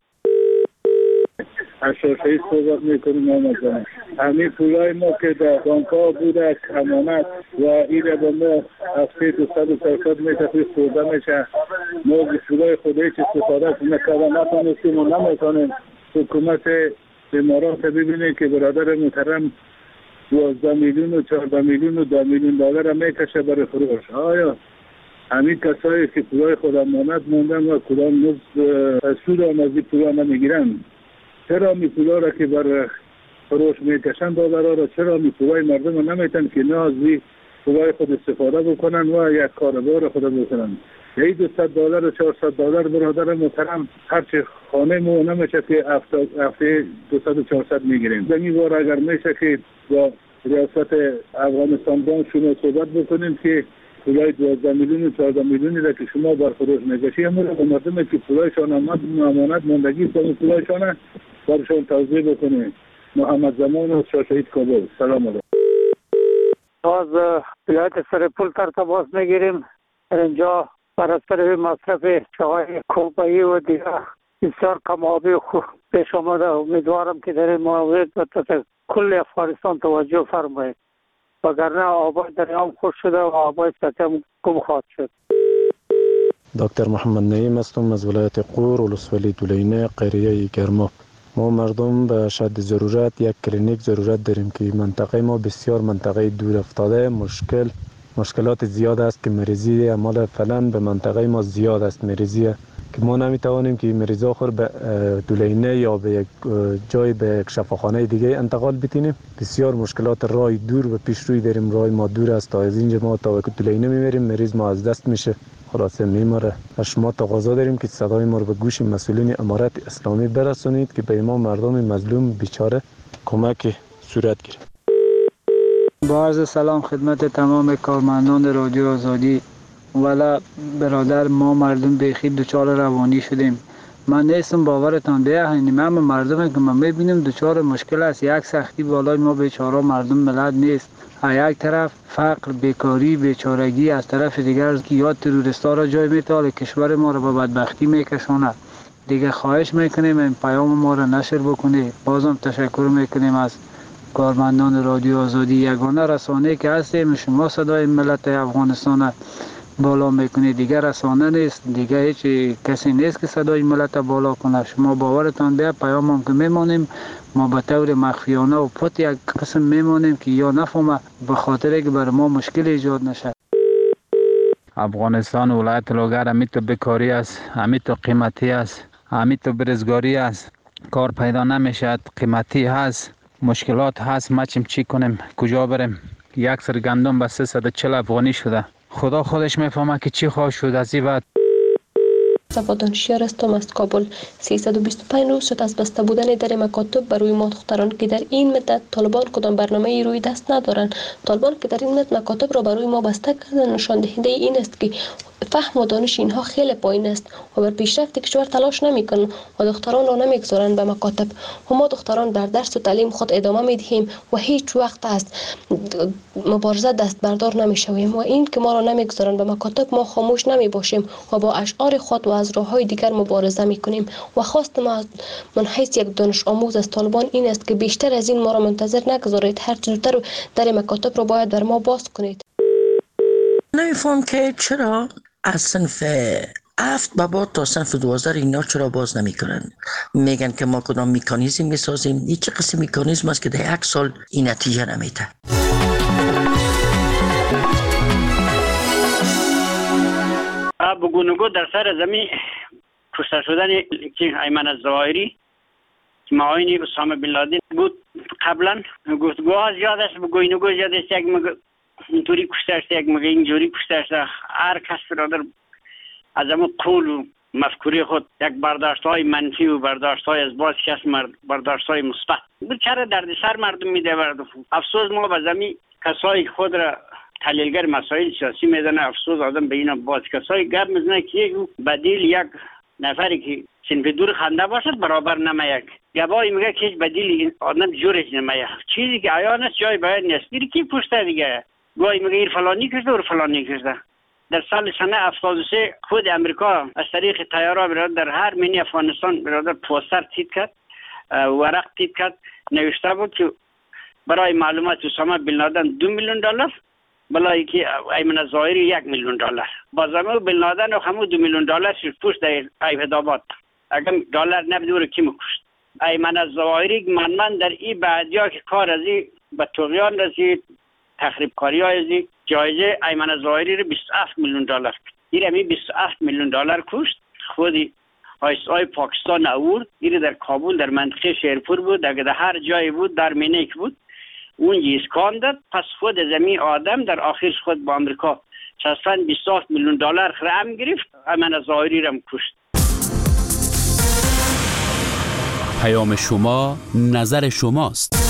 اشرافی صحبت میکنیم آمدن. همین پولای ما که در بانک‌ها بوده امانت و این را به ما هفته دوصد و چهارصد میتفید خورده میشه. ما پولای خودی چه استفاده نکردن نتانستیم و نمیتونیم. حکومت امارات ببینید که برادر محترم دوازده میلیون و چهارده میلیون و دو میلیون دلار میکشه برای فروش. آیا همین کسایی که پولای خود امانت موندن و کدام نصف سود هم از این پولا نمیگیرن؟ چرا می پولا را که بر فروش میکشن دلار را چرا می پولای مردم را نمیتن که نه از این پولای خود استفاده بکنن و یک کاربار خود بکنن؟ یه دوصد دلار و چهارصد دلار برادر محترم هرچی خانه مو نمیشه که هفته دوصد و چهارصد میگیریم. زمین بار اگر میشه که با ریاست افغانستان بانک شما صحبت بکنیم که پولای دوازده میلیون و چهارده میلیونی را که شما بر فروش میکشی همون را به مردم که پولایشان امانت ماندگی کنید پولایشان برشان توضیح بکنید. محمد زمان و شاه شهید کابل. سلام علیکم. از ولایت سرپول تر تماس میگیریم. اینجا بر اثر مصرف چای کوبایی و دیگر بسیار کم آبی خوب پیش آمده. امیدوارم که در این مورد کل افغانستان توجه فرمایید وگرنه آبای دریام خوش شده و آبای سطح هم کم خواهد شد. دکتر محمد نعیم هستم از ولایت غور ولسوالی دولینه قریه گرما. ما مردم به شد ضرورت یک کلینیک ضرورت داریم که منطقه ما بسیار منطقه دور افتاده، مشکل مشکلات زیاد است که مریضی اعمال فعلا به منطقه ما زیاد است مریضی که ما نمیتوانیم که مریض آخر به دولینه یا به یک جای به یک شفاخانه دیگه انتقال بتینیم. بسیار مشکلات راه دور و پیش روی داریم، راه ما دور است تا از اینجا ما تا دولینه میمیریم مریض ما از دست میشه خلاصه میماره. شما تقاضا داریم که صدای ما رو به گوش مسئولین امارت اسلامی برسونید که به ما مردم مظلوم بیچاره کمک صورت گیره. با عرض سلام خدمت تمام کارمندان رادیو آزادی. ولی برادر ما مردم بیخی دچار روانی شدیم. من نیستم باورتان بیه هنیم همه مردم که من میبینیم دچار مشکل است. یک سختی بالای ما بیچاره مردم ملت نیست. یک طرف فقر، بیکاری، بیچارگی، از طرف دیگر که یا تروریستا را جای میتاله کشور ما را به بدبختی میکشاند. دیگه خواهش میکنیم این پیام ما را نشر بکنی. بازم تشکر میکنیم از کارمندان رادیو آزادی. یگانه رسانه که هستیم شما صدای ملت افغانستان بالا میکنه، دیگر رسانه نیست، دیگر هیچ کسی نیست که صدای ملت بالا کنه. شما باورتان بیه پیام هم که میمانیم ما به طور مخفیانه و پت یک قسم میمانیم که یا نفهمه به خاطر که بر ما مشکل ایجاد نشه. افغانستان ولایت لوگر همی تو بیکاری است، همی تو قیمتی است، همی تو برزگاری است، کار پیدا نمیشد، قیمتی هست، مشکلات هست. ما چیم چی کنیم؟ کجا بریم؟ یک سر گندم به سیصد و چهل افغانی شده. خدا خودش میفهمه که چی خواهد شد از این بعد. دانشیار هستم از کابل. سیصد و بیست و پنج روز شد از بسته بودن در مکاتب بر روی ما دختران که در این مدت طالبان کدام برنامه ای روی دست ندارند. طالبان که در این مدت مکاتب را بر روی ما بسته کردن نشان دهنده این است که فهم و دانش اینها خیلی پایین است و بر پیشرفت کشور تلاش نمیکنن و دختران را نمیگذارن به مکاتب و ما دختران در درس و تعلیم خود ادامه میدهیم و هیچ وقت است مبارزه دست بردار نمیشویم و این که ما را نمیگذارن به مکاتب ما خاموش نمی باشیم و با اشعار خود و از راههای دیگر مبارزه میکنیم و خواست ما من حیث یک دانش آموز از طالبان این است که بیشتر از این ما را منتظر نگذارید، هر زودتر در مکاتب را باید بر ما باز کنید. نمیفهم که چرا از صنف هفت به بعد تا صنف دوازده اینا چرا باز نمی کنن؟ میگن که ما کدام میکانیزم میسازیم. این چه قسم میکانیزم است که در یک سال این نتیجه نمیده؟ بگونگو در سر زمین کشته شدن ایمن الظواهری که معاون اسامه بن لادن بود قبلا گفتگوها زیاد است، بگوینگو زیاد است، یک مگه اینطوری کشته است، یک مگه اینجوری کشته است. هر کس برادر از همون قول و مفکوری خود یک برداشت های منفی و برداشت های از باز کس برداشت های مثبت بچره دردسر مردم میده برد. افسوس ما به زمین کسایی خود را تحلیلگر مسائل سیاسی میدونه، افسوس آدم به اینا باز کسایی گپ میزنه که یک بدیل یک نفری که صنف دور خنده باشد برابر نمیاد. گواهی میگه که بدیل این آدم جورش نمیاد. چیزی که عیان است جای باید نیست. دیگه کی پوشته دیگه؟ گاهی میگه این فلانی کرده و فلانی کرده. در سال سنه هفتاد و سه خود امریکا از طریق طیاره برادر در هر منی افغانستان برادر پوستر تیت کرد، ورق تیت کرد، نوشته بود که برای معلومات اسامه بن لادن دو میلیون دلار، برای که ایمن الظواهری یک میلیون دلار. بازم بن لادن و همون دو میلیون دلار شد پوست در ایبدآباد. اگر دلار نبود کی میکشت؟ ایمن الظواهری من من در این بعدیا که کار از این به طغیان رسید، تخریب کاری های جایزه ایمن الظواهری رو بیست و هفت میلیون دلار. این همی بیست و هفت میلیون دلار کشت. خودی آی اس آی پاکستان آورد. این در کابل در منطقه شیرپور بود، اگر در هر جایی بود، در مینیک بود، اون اسکان داد. پس خود زمین آدم در آخرش خود با امریکا شصت بیست و هفت میلیون دلار خرم گرفت، ایمن الظواهری رو کشت. پیام شما نظر شماست.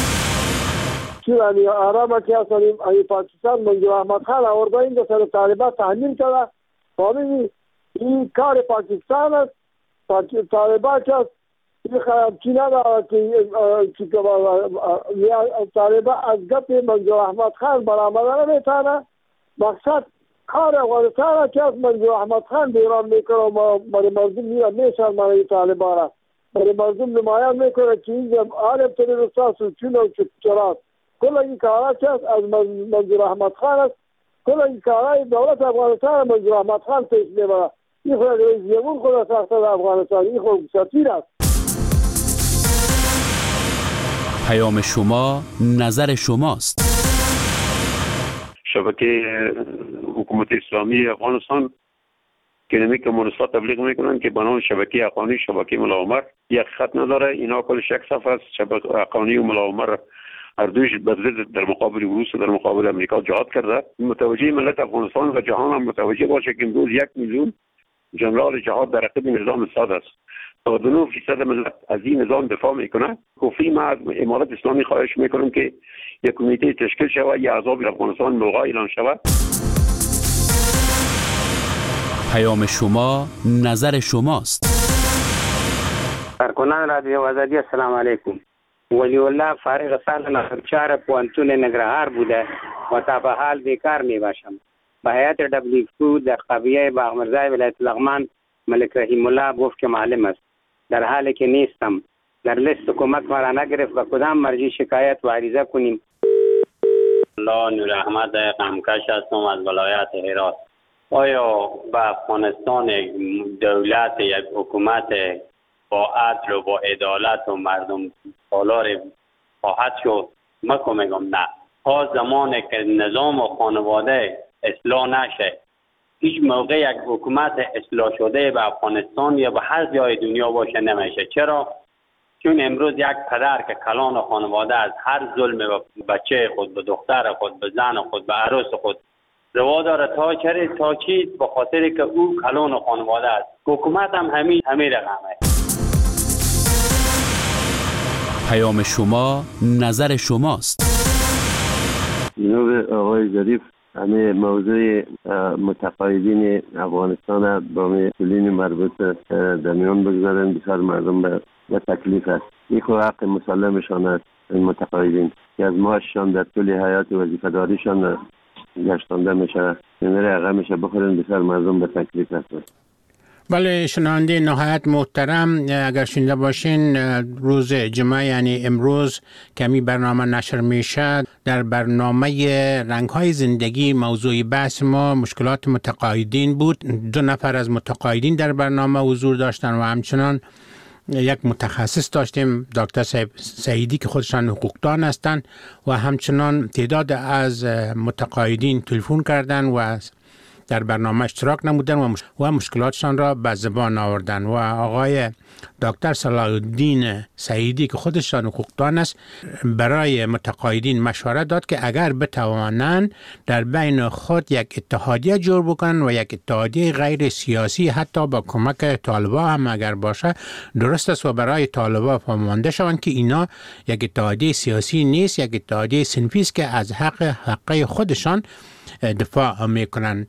چیزی آرام که اصلیم ای پاکستان منجر احمد خان آورده اینجا سر طالبان تحمیل کرده. فهمیدی این کار پاکستان است. طالبان که این خرابچی نداره که طالبان از گپ منجر احمد خان برآمده نمیتونه. مقصد کار افغانستان که از منجر احمد خان بیران میکنه و برای مردم میره میشن برای طالبان را برای مردم نمایان میکنه که اینجا عالم تروریست و چون و چراست. کل این کارها که از منظور احمد خان است. کل این کارهای دولت افغانستان منظور احمد خان پیش میبره. این خود رئیس جمهور خود ساخته افغانستان، این خود سفیر است. پیام شما نظر شماست. شبکه حکومت اسلامی افغانستان که نمی که منصفات تبلیغ میکنن که بنام شبکه حقانی شبکه ملاعمر یک خط نداره. اینا کلش یک صفحه است. شبکه حقانی و ملاعمر هر دویش بدلت در مقابل روس و در مقابل امریکا جهاد کرده. متوجه ملت افغانستان و جهان هم متوجه باشه که امروز یک میلیون جنرال جهاد در عقب نظام اساد است. نود و نه فیصد ملت از این نظام دفاع میکنه. کفی ما از امارت اسلامی خواهش میکنم که یک کمیته تشکیل شود، یا عذاب افغانستان موقع اعلان شود. پیام شما نظر شماست. کارکنان رادیو آزادی السلام علیکم. ولی الله فارغ سال نخرچار پوانتون نگرهار بوده و تا به حال بیکار می باشم. به هیئت دبلیو در قبیه باغمرزای ولایت لغمان ملک رحیم الله گفت که معلم است. در حالی که نیستم. در لیست کمک مرا نگرفت و کدام مرجع شکایت و عریضه کنیم. الله نور احمد قمکش هستم از ولایت هرات. آیا به افغانستان دولت یک حکومت با عدل و با عدالت و مردم سالار خواهد شد؟ من که میگم نه. تا زمانی که نظام و خانواده اصلاح نشه، هیچ موقع یک حکومت اصلاح شده به افغانستان یا به هر جای دنیا باشه نمیشه. چرا؟ چون امروز یک پدر که کلان خانواده از هر ظلم به بچه خود، به دختر خود، به زن خود، به عروس خود روا داره تا چه تا چی؟ به خاطر که او کلان خانواده است. حکومت هم همین همین رقمه. پیام شما نظر شماست. جناب آقای ظریف همه موضوع متقاعدین افغانستان با مسئولین مربوط در میان بگذارن. بسیار مردم به تکلیف است. این خود حق مسلمشان است. این متقاعدین که از معاششان در طول حیات وظیفه داریشان گشتانده میشه، این رقم میشه بخورن. بسیار مردم به تکلیف است. بله شنونده نهایت محترم، اگر شنیده باشین روز جمعه یعنی امروز کمی برنامه نشر میشه. در برنامه رنگ‌های زندگی موضوع بحث ما مشکلات متقاعدین بود. دو نفر از متقاعدین در برنامه حضور داشتن و همچنان یک متخصص داشتیم، دکتر سعیدی که خودشان حقوقدان هستند و همچنان تعداد از متقاعدین تلفن کردن و در برنامه اشتراک نمودن و, مش... و مشکلاتشان را به زبان آوردن. و آقای دکتر صلاح الدین سعیدی که خودشان حقوقدان است برای متقاعدین مشوره داد که اگر بتوانند در بین خود یک اتحادیه جور بکنن و یک اتحادیه غیر سیاسی حتی با کمک طالبا هم اگر باشه درست است و برای طالبا فهمانده شوند که اینا یک اتحادیه سیاسی نیست، یک اتحادیه صنفی است که از حق حقه خودشان دفاع میکنن.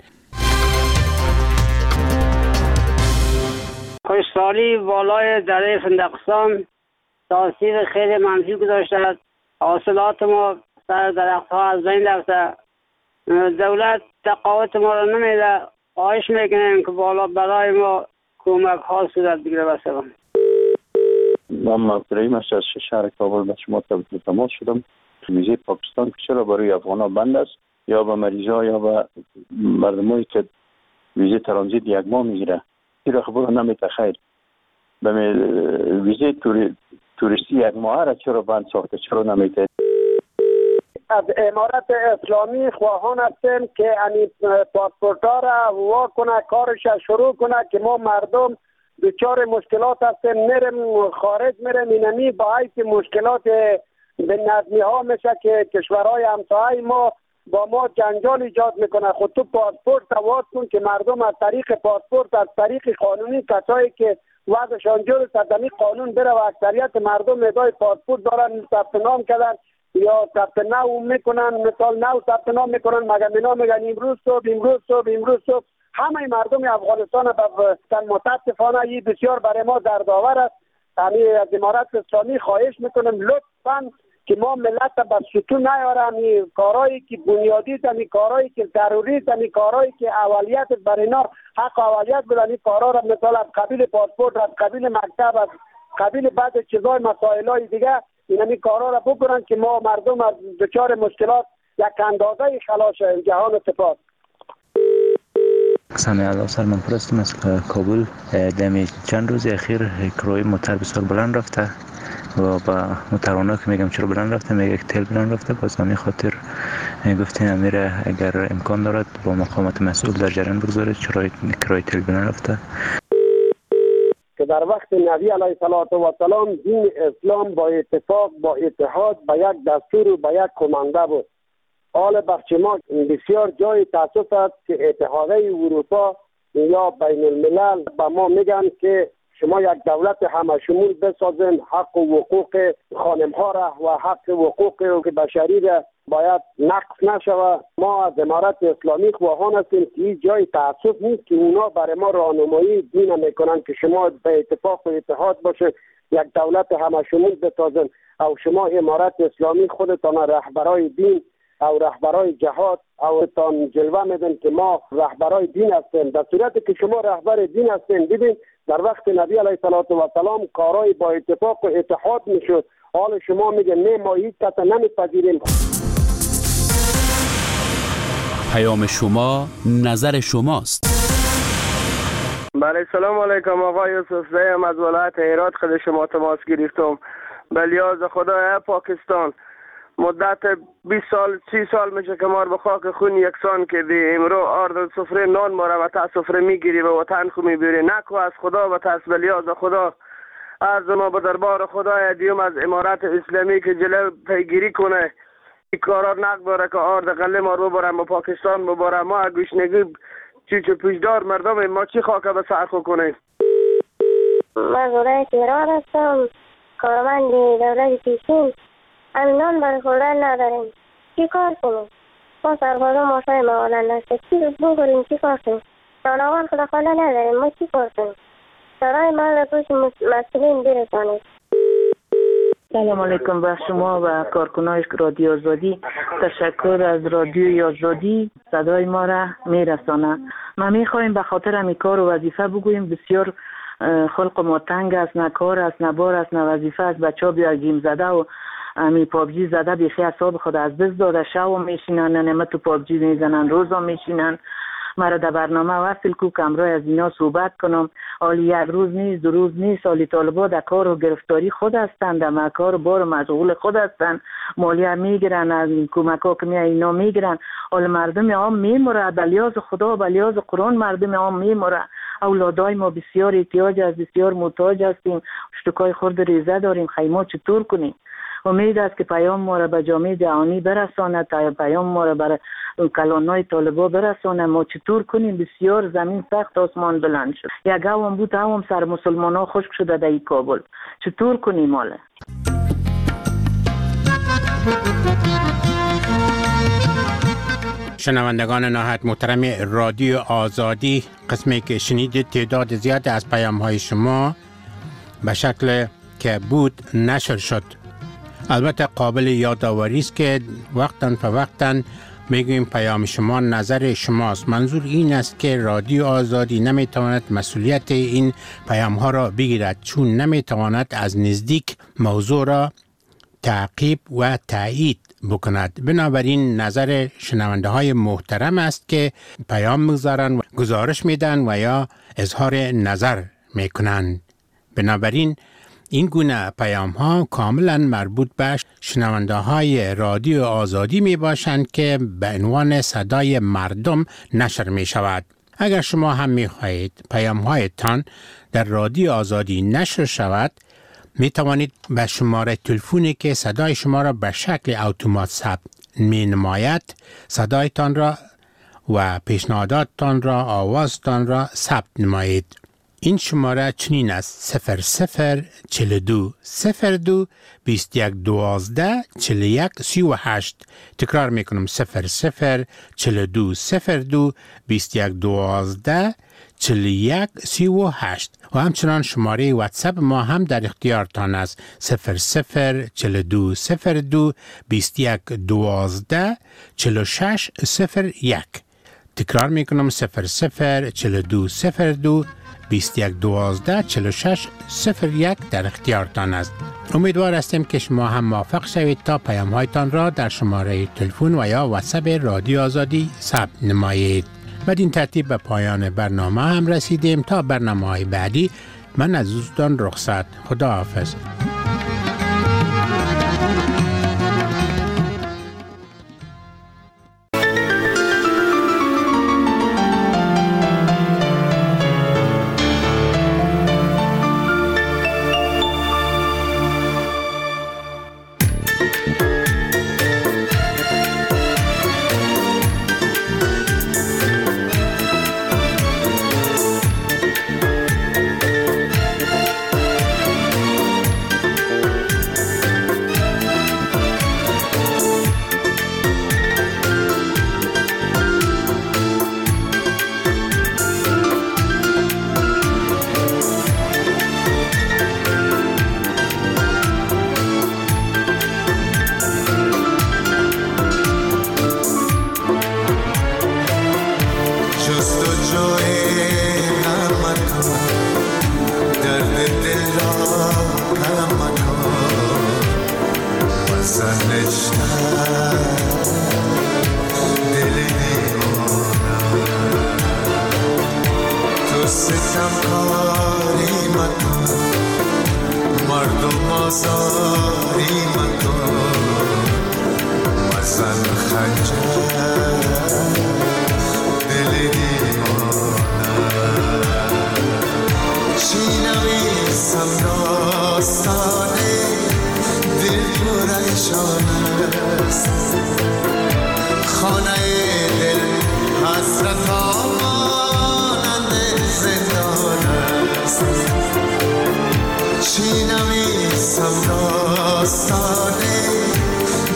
خشکسالی والای دره فندقستان تاثیر خیلی منفی گذاشته است. حاصلات ما سر درخت ها از بین رفته. دولت تقاعد ما را نمیده. خواهش میکنیم که بالا برای ما کمک ها صورت بگیره. بسیارم من مفتریم است از شهر کابل به شما تماس شدم. ویزه پاکستان چرا برای افغان ها بند است؟ یا به مریض ها یا به مردمایی که ویزه ترانزیت یک ماه میگیره چرا خبر نمیده؟ خیر به ویزه توری... توریستی یک ماه را چرا بند ساخته؟ چرا نمیده؟ از امارت اسلامی خواهان هستیم که این پاسپورت ها را وا کنه، کارش شروع کنه که ما مردم دچار مشکلات هستیم، میریم خارج میریم اینمی با حیث مشکلات به نظمی ها میشه که کشورهای همسایه ما با ما جنجال ایجاد میکنه. خود تو پاسپورت تواز کن که مردم از طریق پاسپورت از طریق قانونی کسایی که وضعشان جور صدمی قانون بره و اکثریت مردم ادای پاسپورت دارن ثبت نام کردن یا ثبت نو میکنن، مثال نو ثبت نام میکنن مگر اینا میگن امروز صبح امروز صبح امروز صبح. همه مردم افغانستان به متاسفانه این بسیار برای ما دردآور است. همین از امارت اسلامی خواهش میکنم لطفاً که ما ملت به ستون نیارم. این کارهایی که بنیادی است، این کارهایی که ضروری است، این کارهایی که اولیت بر اینا حق اولیت بدن، این کارها را مثلا از قبیل پاسپورت، از قبیل مکتب، از قبیل بعض چیزای مسائلای دیگه این کارها را بکنن که ما مردم از دچار مشکلات یک اندازه خلاص شویم. جهان سپاس. سامی الله سر من پرستم از کابل. دمی چند روز اخیر کرای موتر بسیار بلند رفته و با موترانه که میگم چرا بلند رفته میگه که تل بلند رفته. باز همین خاطر گفتیم امیره اگر امکان دارد با مقامات مسئول در جریان بگذاره چرا کرای تل بلند رفته. که در وقت نبی علیه السلام دین اسلام با اتفاق با اتحاد با یک دستور و با یک کمانده بود. حال بخش ما بسیار جای تاسف است که اتحادیه اروپا یا بین الملل با ما میگن که شما یک دولت همه شمول بسازین، حق و حقوق خانم ها را و حق و حقوق بشری را باید نقص نشود. ما از امارت اسلامی خواهان هستیم که این جای تعصب نیست که اونا برای ما راهنمایی دین میکنن که شما به اتفاق و اتحاد باشه یک دولت همه شمول بسازین او شما امارت اسلامی خودتان رهبرای دین او رهبرای جهاد او تان جلوه میدن که ما رهبرای دین هستیم. در صورتی که شما رهبر دین هستین ببین در وقت نبی علیه السلام کارای با اتفاق و اتحاد میشد. حال شما میگه نه ما هیچ کس نمیپذیریم. پیام شما نظر شماست. بله سلام علیکم آقای یوسف زیم از ولایت هرات خود شما تماس گرفتم. به لیاز خدای پاکستان مدت بیست سال سی سال میشه که ما به خاک خون یکسان کردی. امرو آرد سفره نان ما را و تا سفره میگیری و وطن خو میبری. نکو از خدا و تاس به لیاز خدا از ما به دربار خدای دیوم از امارت اسلامی که جلو پیگیری کنه این کارا نگذاره که آرد قله ما رو ببرم و پاکستان ببرم. ما گوشنگی چی چی پیشدار مردم ما چی خاکه به سرخو کنیم. من ولایت هرات هستم، کارمند دولت پیشین. همینان برای خوردن نداریم، چی کار کنیم؟ ما سربازا ماشای موالن نشد چی بگریم چی کار کنیم جانوان خدا خاله نداریم ما چی کار کنیم سرای ما را توش مسئولین برسانید. سلام علیکم به شما و کارکنای رادیو آزادی. تشکر از رادیو آزادی صدای ما را میرسانه. ما میخوایم به خاطر همی کار و وظیفه بگوییم. بسیار خلق ما تنگ است، نه کار است، نه بار است، نه وظیفه است. بچه ها بیا گیم زده و همی پابجی زده بیخی اصاب خود از دست داده. شو میشینن نمه تو پابجی میزنن، روزا میشینن. مرا در برنامه وصل کو کمرای از اینا صحبت کنم. حالی یک روز نیست، دو روز نیست. حالی طالبا در کار و گرفتاری خود هستند، در کار و بار مشغول خود هستند. مالیه میگیرن، از کمک ها که می اینا میگیرن. حالی مردم عام میموره، بلیاز خدا بلیاز قرآن مردم عام میموره. اولادای ما بسیار احتیاج است، بسیار محتاج هستیم. اشتکای خورد ریزه داریم. خیمه چطور کنیم؟ امید است که پیام ما را به جامعه جهانی برسانه، تا پیام ما را بر کلانای طالبا برسانه. ما چطور کنیم؟ بسیار زمین سخت آسمان بلند شد. یک هم بود هم سر مسلمان ها خشک شده در کابل. چطور کنیم ماله؟ شنوندگان نهایت محترم رادیو آزادی، قسمی که شنیدید تعداد زیاد از پیام های شما به شکل که بود نشر شد. البته قابل یادآوری است که وقتاً فوقتاً میگویم پیام شما نظر شماست. منظور این است که رادیو آزادی نمیتواند مسئولیت این پیام ها را بگیرد، چون نمیتواند از نزدیک موضوع را تعقیب و تایید بکند. بنابراین نظر شنونده های محترم است که پیام میگذارند و گزارش میدن و یا اظهار نظر میکنند. بنابراین این گونه پیام ها کاملا مربوط به شنونده های رادیو آزادی می باشند که به عنوان صدای مردم نشر می شود. اگر شما هم می خواهید پیام هایتان در رادیو آزادی نشر شود، می توانید به شماره تلفنی که صدای شما را به شکل اتومات ثبت می نماید صدایتان را و پیشنهاداتتان را، آوازتان را ثبت نمایید. این شماره چنین است: صفر صفر چل دو صفر دو بیست یک دوازده چل یک سی و هشت. تکرار میکنم: صفر صفر چل دو صفر دو بیست یک دوازده چل یک سی و هشت. و همچنان شماره واتساپ ما هم در اختیارتان است: صفر صفر چل دو صفر دو بیست یک دوازده چل شش صفر یک. تکرار میکنم: صفر صفر چل دو صفر دو بیست یک دوازده چل شش صفر یک در اختیارتان است. امیدوار هستیم که شما هم موفق شوید تا پیام هایتان را در شماره تلفن و یا واتساپ رادیو آزادی ثبت نمایید. بدین ترتیب به پایان برنامه هم رسیدیم. تا برنامه های بعدی من از دوستان رخصت. خدا حافظ.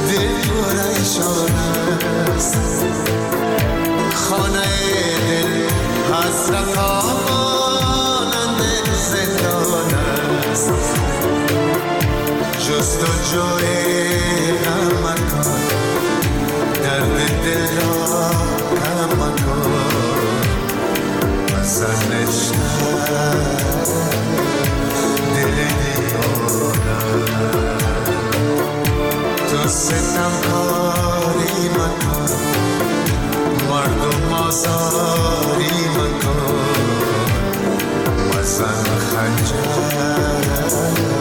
دل پرشان است خانه دل حسرت ها مانند زندان است جستجوی غم مکن درد دل را کم مکن مزن دل دیوانه تو ستم کاری مکن مردم آزاری مکن مزن خنجر